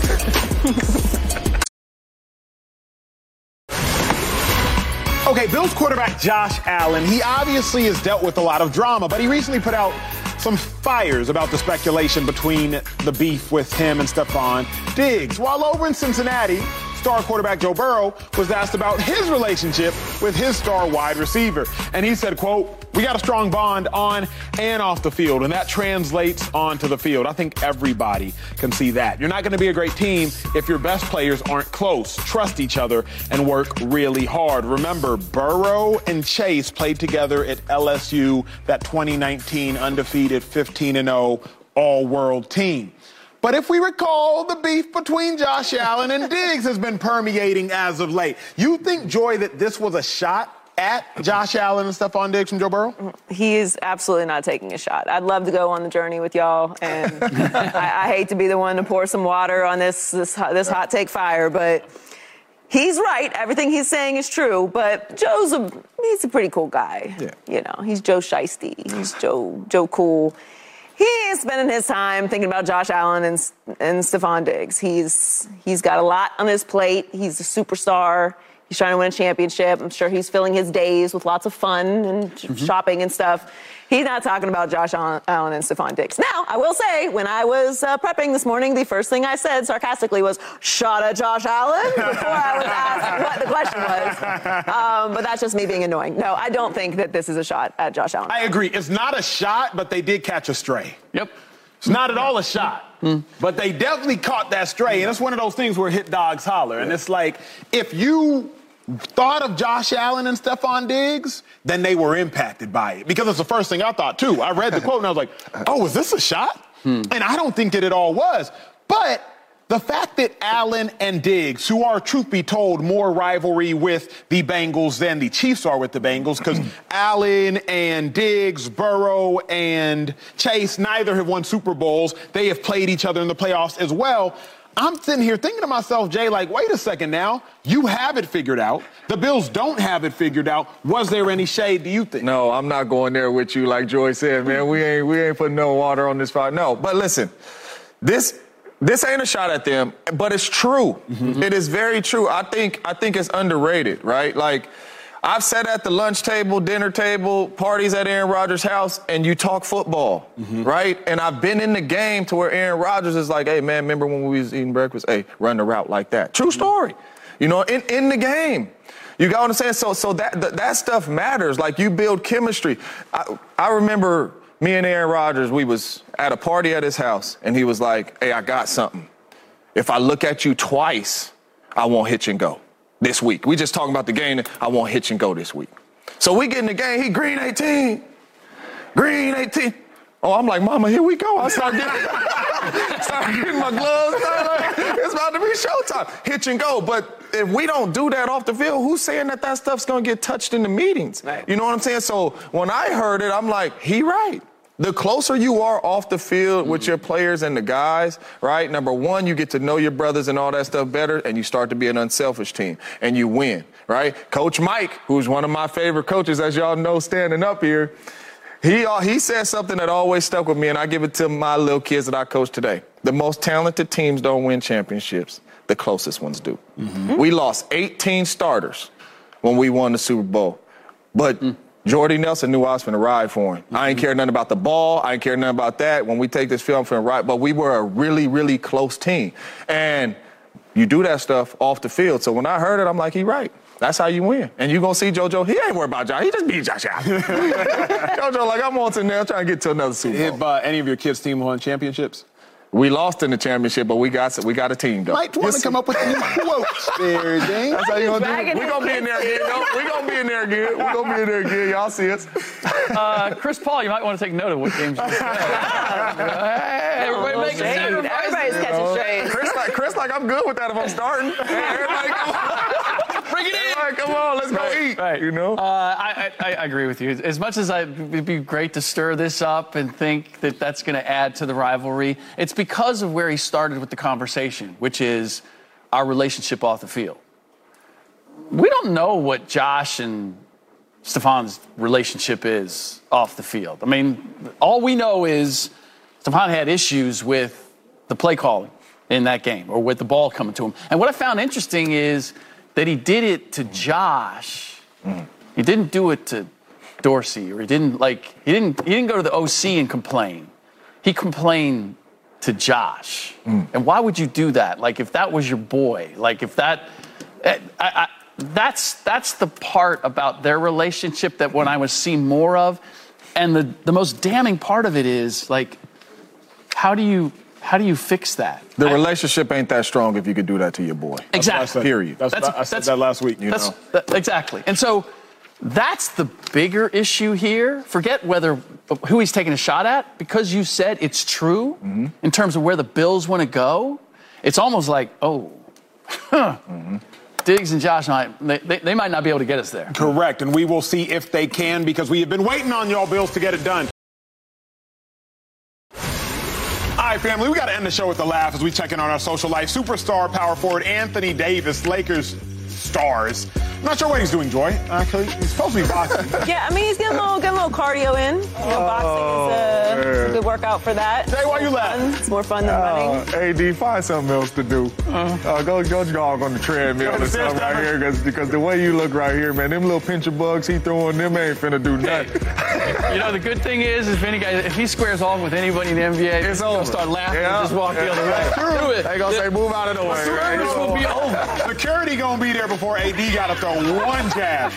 Okay, Bills quarterback Josh Allen, he obviously has dealt with a lot of drama, but he recently put out some fires about the speculation between the beef with him and Stephon Diggs. While over in Cincinnati, star quarterback Joe Burrow was asked about his relationship with his star wide receiver. And he said, quote, "We got a strong bond on and off the field, and that translates onto the field." I think everybody can see that. You're not going to be a great team if your best players aren't close, trust each other, and work really hard. Remember, Burrow and Chase played together at L S U, that twenty nineteen undefeated fifteen and oh all-world team. But if we recall, the beef between Josh Allen and Diggs has been permeating as of late. You think, Joy, that this was a shot at Josh Allen and Stephon Diggs from Joe Burrow? He is absolutely not taking a shot. I'd love to go on the journey with y'all, and I, I hate to be the one to pour some water on this, this, this hot take fire, but he's right. Everything he's saying is true, but Joe's a, he's a pretty cool guy. Yeah. You know, he's Joe Shiesty. He's Joe, Joe Cool. He ain't spending his time thinking about Josh Allen and, and Stephon Diggs. He's he's got a lot on his plate. He's a superstar. He's trying to win a championship. I'm sure he's filling his days with lots of fun and mm-hmm. shopping and stuff. He's not talking about Josh Allen and Stephon Diggs. Now, I will say, when I was uh, prepping this morning, the first thing I said sarcastically was, "Shot at Josh Allen?" before I was asked what the question was. Um, but that's just me being annoying. No, I don't think that this is a shot at Josh Allen. I agree. It's not a shot, but they did catch a stray. Yep. It's not at all a shot, mm. but they definitely caught that stray. And it's one of those things where hit dogs holler. And it's like, if you thought of Josh Allen and Stephon Diggs, then they were impacted by it. Because it's the first thing I thought, too. I read the quote, and I was like, oh, is this a shot? Hmm. And I don't think that it all was. But the fact that Allen and Diggs, who are, truth be told, more rivalry with the Bengals than the Chiefs are with the Bengals, because Allen and Diggs, Burrow and Chase, neither have won Super Bowls. They have played each other in the playoffs as well. I'm sitting here thinking to myself, Jay, like, wait a second now. You have it figured out. The Bills don't have it figured out. Was there any shade, do you think? No, I'm not going there with you, like Joy said, man. We ain't we ain't putting no water on this fire. No, but listen, this this ain't a shot at them, but it's true. Mm-hmm. It is very true. I think I think it's underrated, right? Like, I've sat at the lunch table, dinner table, parties at Aaron Rodgers' house, and you talk football, mm-hmm. right? And I've been in the game to where Aaron Rodgers is like, hey, man, remember when we was eating breakfast? Hey, run the route like that. True story. You know, in, in the game. You got what I'm saying? So so that, that that stuff matters. Like, you build chemistry. I, I remember me and Aaron Rodgers, we was at a party at his house, and he was like, hey, I got something. If I look at you twice, I won't hitch and go. This week. We just talking about the game. I want hitch and go this week. So we get in the game. He green eighteen. Green eighteen. Oh, I'm like, mama, here we go. I start getting, start getting my gloves. It's about to be showtime. Hitch and go. But if we don't do that off the field, who's saying that that stuff's going to get touched in the meetings? Right. You know what I'm saying? So when I heard it, I'm like, he right. The closer you are off the field mm-hmm. with your players and the guys, right, number one, you get to know your brothers and all that stuff better, and you start to be an unselfish team, and you win, right? Coach Mike, who's one of my favorite coaches, as y'all know, standing up here, he, uh, he said something that always stuck with me, and I give it to my little kids that I coach today. The most talented teams don't win championships. The closest ones do. Mm-hmm. We lost eighteen starters when we won the Super Bowl, but mm. Jordy Nelson knew I was finna ride for him. Mm-hmm. I ain't care nothing about the ball. I ain't care nothing about that. When we take this film, I'm finna ride. But we were a really, really close team. And you do that stuff off the field. So when I heard it, I'm like, he right. That's how you win. And you gonna see JoJo, he ain't worried about Josh. He just beat Josh out. JoJo, like, I'm on to now trying to get to another Super Bowl. If uh, any of your kids' team won championships? We lost in the championship, but we got we got a team, though. Might want to come up with a new quote there, James. That's how you gonna do it. We're gonna be in there again, though. We're gonna be in there again. We're gonna be in there again. Y'all see us. Uh, Chris Paul, you might want to take note of what games you play. Hey, everybody making sacrifices. Everybody's catching shade. Chris like, Chris like, I'm good with that if I'm starting. Hey, everybody come on. Bring it in. Everybody come on, let's go right, eat. Right. You know? Uh, I, I, I agree with you. As much as I, it'd be great to stir this up and think that that's going to add to the rivalry, it's because of where he started with the conversation, which is our relationship off the field. We don't know what Josh and Stephon's relationship is off the field. I mean, all we know is Stephon had issues with the play calling in that game or with the ball coming to him. And what I found interesting is that he did it to Josh. Mm. He didn't do it to Dorsey, or he didn't like he didn't he didn't go to the O C and complain. He complained to Josh. Mm. And why would you do that? Like if that was your boy, like if that I, I, that's that's the part about their relationship that when I was seeing more of. And the, the most damning part of it is like how do you How do you fix that? The relationship ain't that strong if you could do that to your boy. Exactly. Period. That's, that's, I said that last week. You that's, know? That, exactly. And so that's the bigger issue here. Forget whether who he's taking a shot at, because you said it's true mm-hmm. in terms of where the Bills want to go. It's almost like, oh, huh. Mm-hmm. Diggs and Josh, they, they, they might not be able to get us there. Correct. And we will see if they can, because we have been waiting on y'all Bills to get it done. All right, family, we got to end the show with a laugh as we check in on our social life. Superstar power forward Anthony Davis, Lakers stars. I'm not sure what he's doing, Joy. Actually, he's supposed to be boxing. Yeah, I mean, he's getting a little, getting a little cardio in. You know, boxing is a, it's a good workout for that. Jay, why you laughing? It's more fun than uh, running. A D, find something else to do. Uh-huh. Uh, go, go jog on the treadmill or something right here, cause, because the way you look right here, man, them little pincher bugs he throwing, them ain't finna do nothing. You know, the good thing is, if any guy, if he squares off with anybody in the N B A, it's he'll over. Start laughing yeah. and just walk yeah. the other way. Do it. They gonna say, move out of the way. This will be over. Security gonna be there before A D got to throw one jab.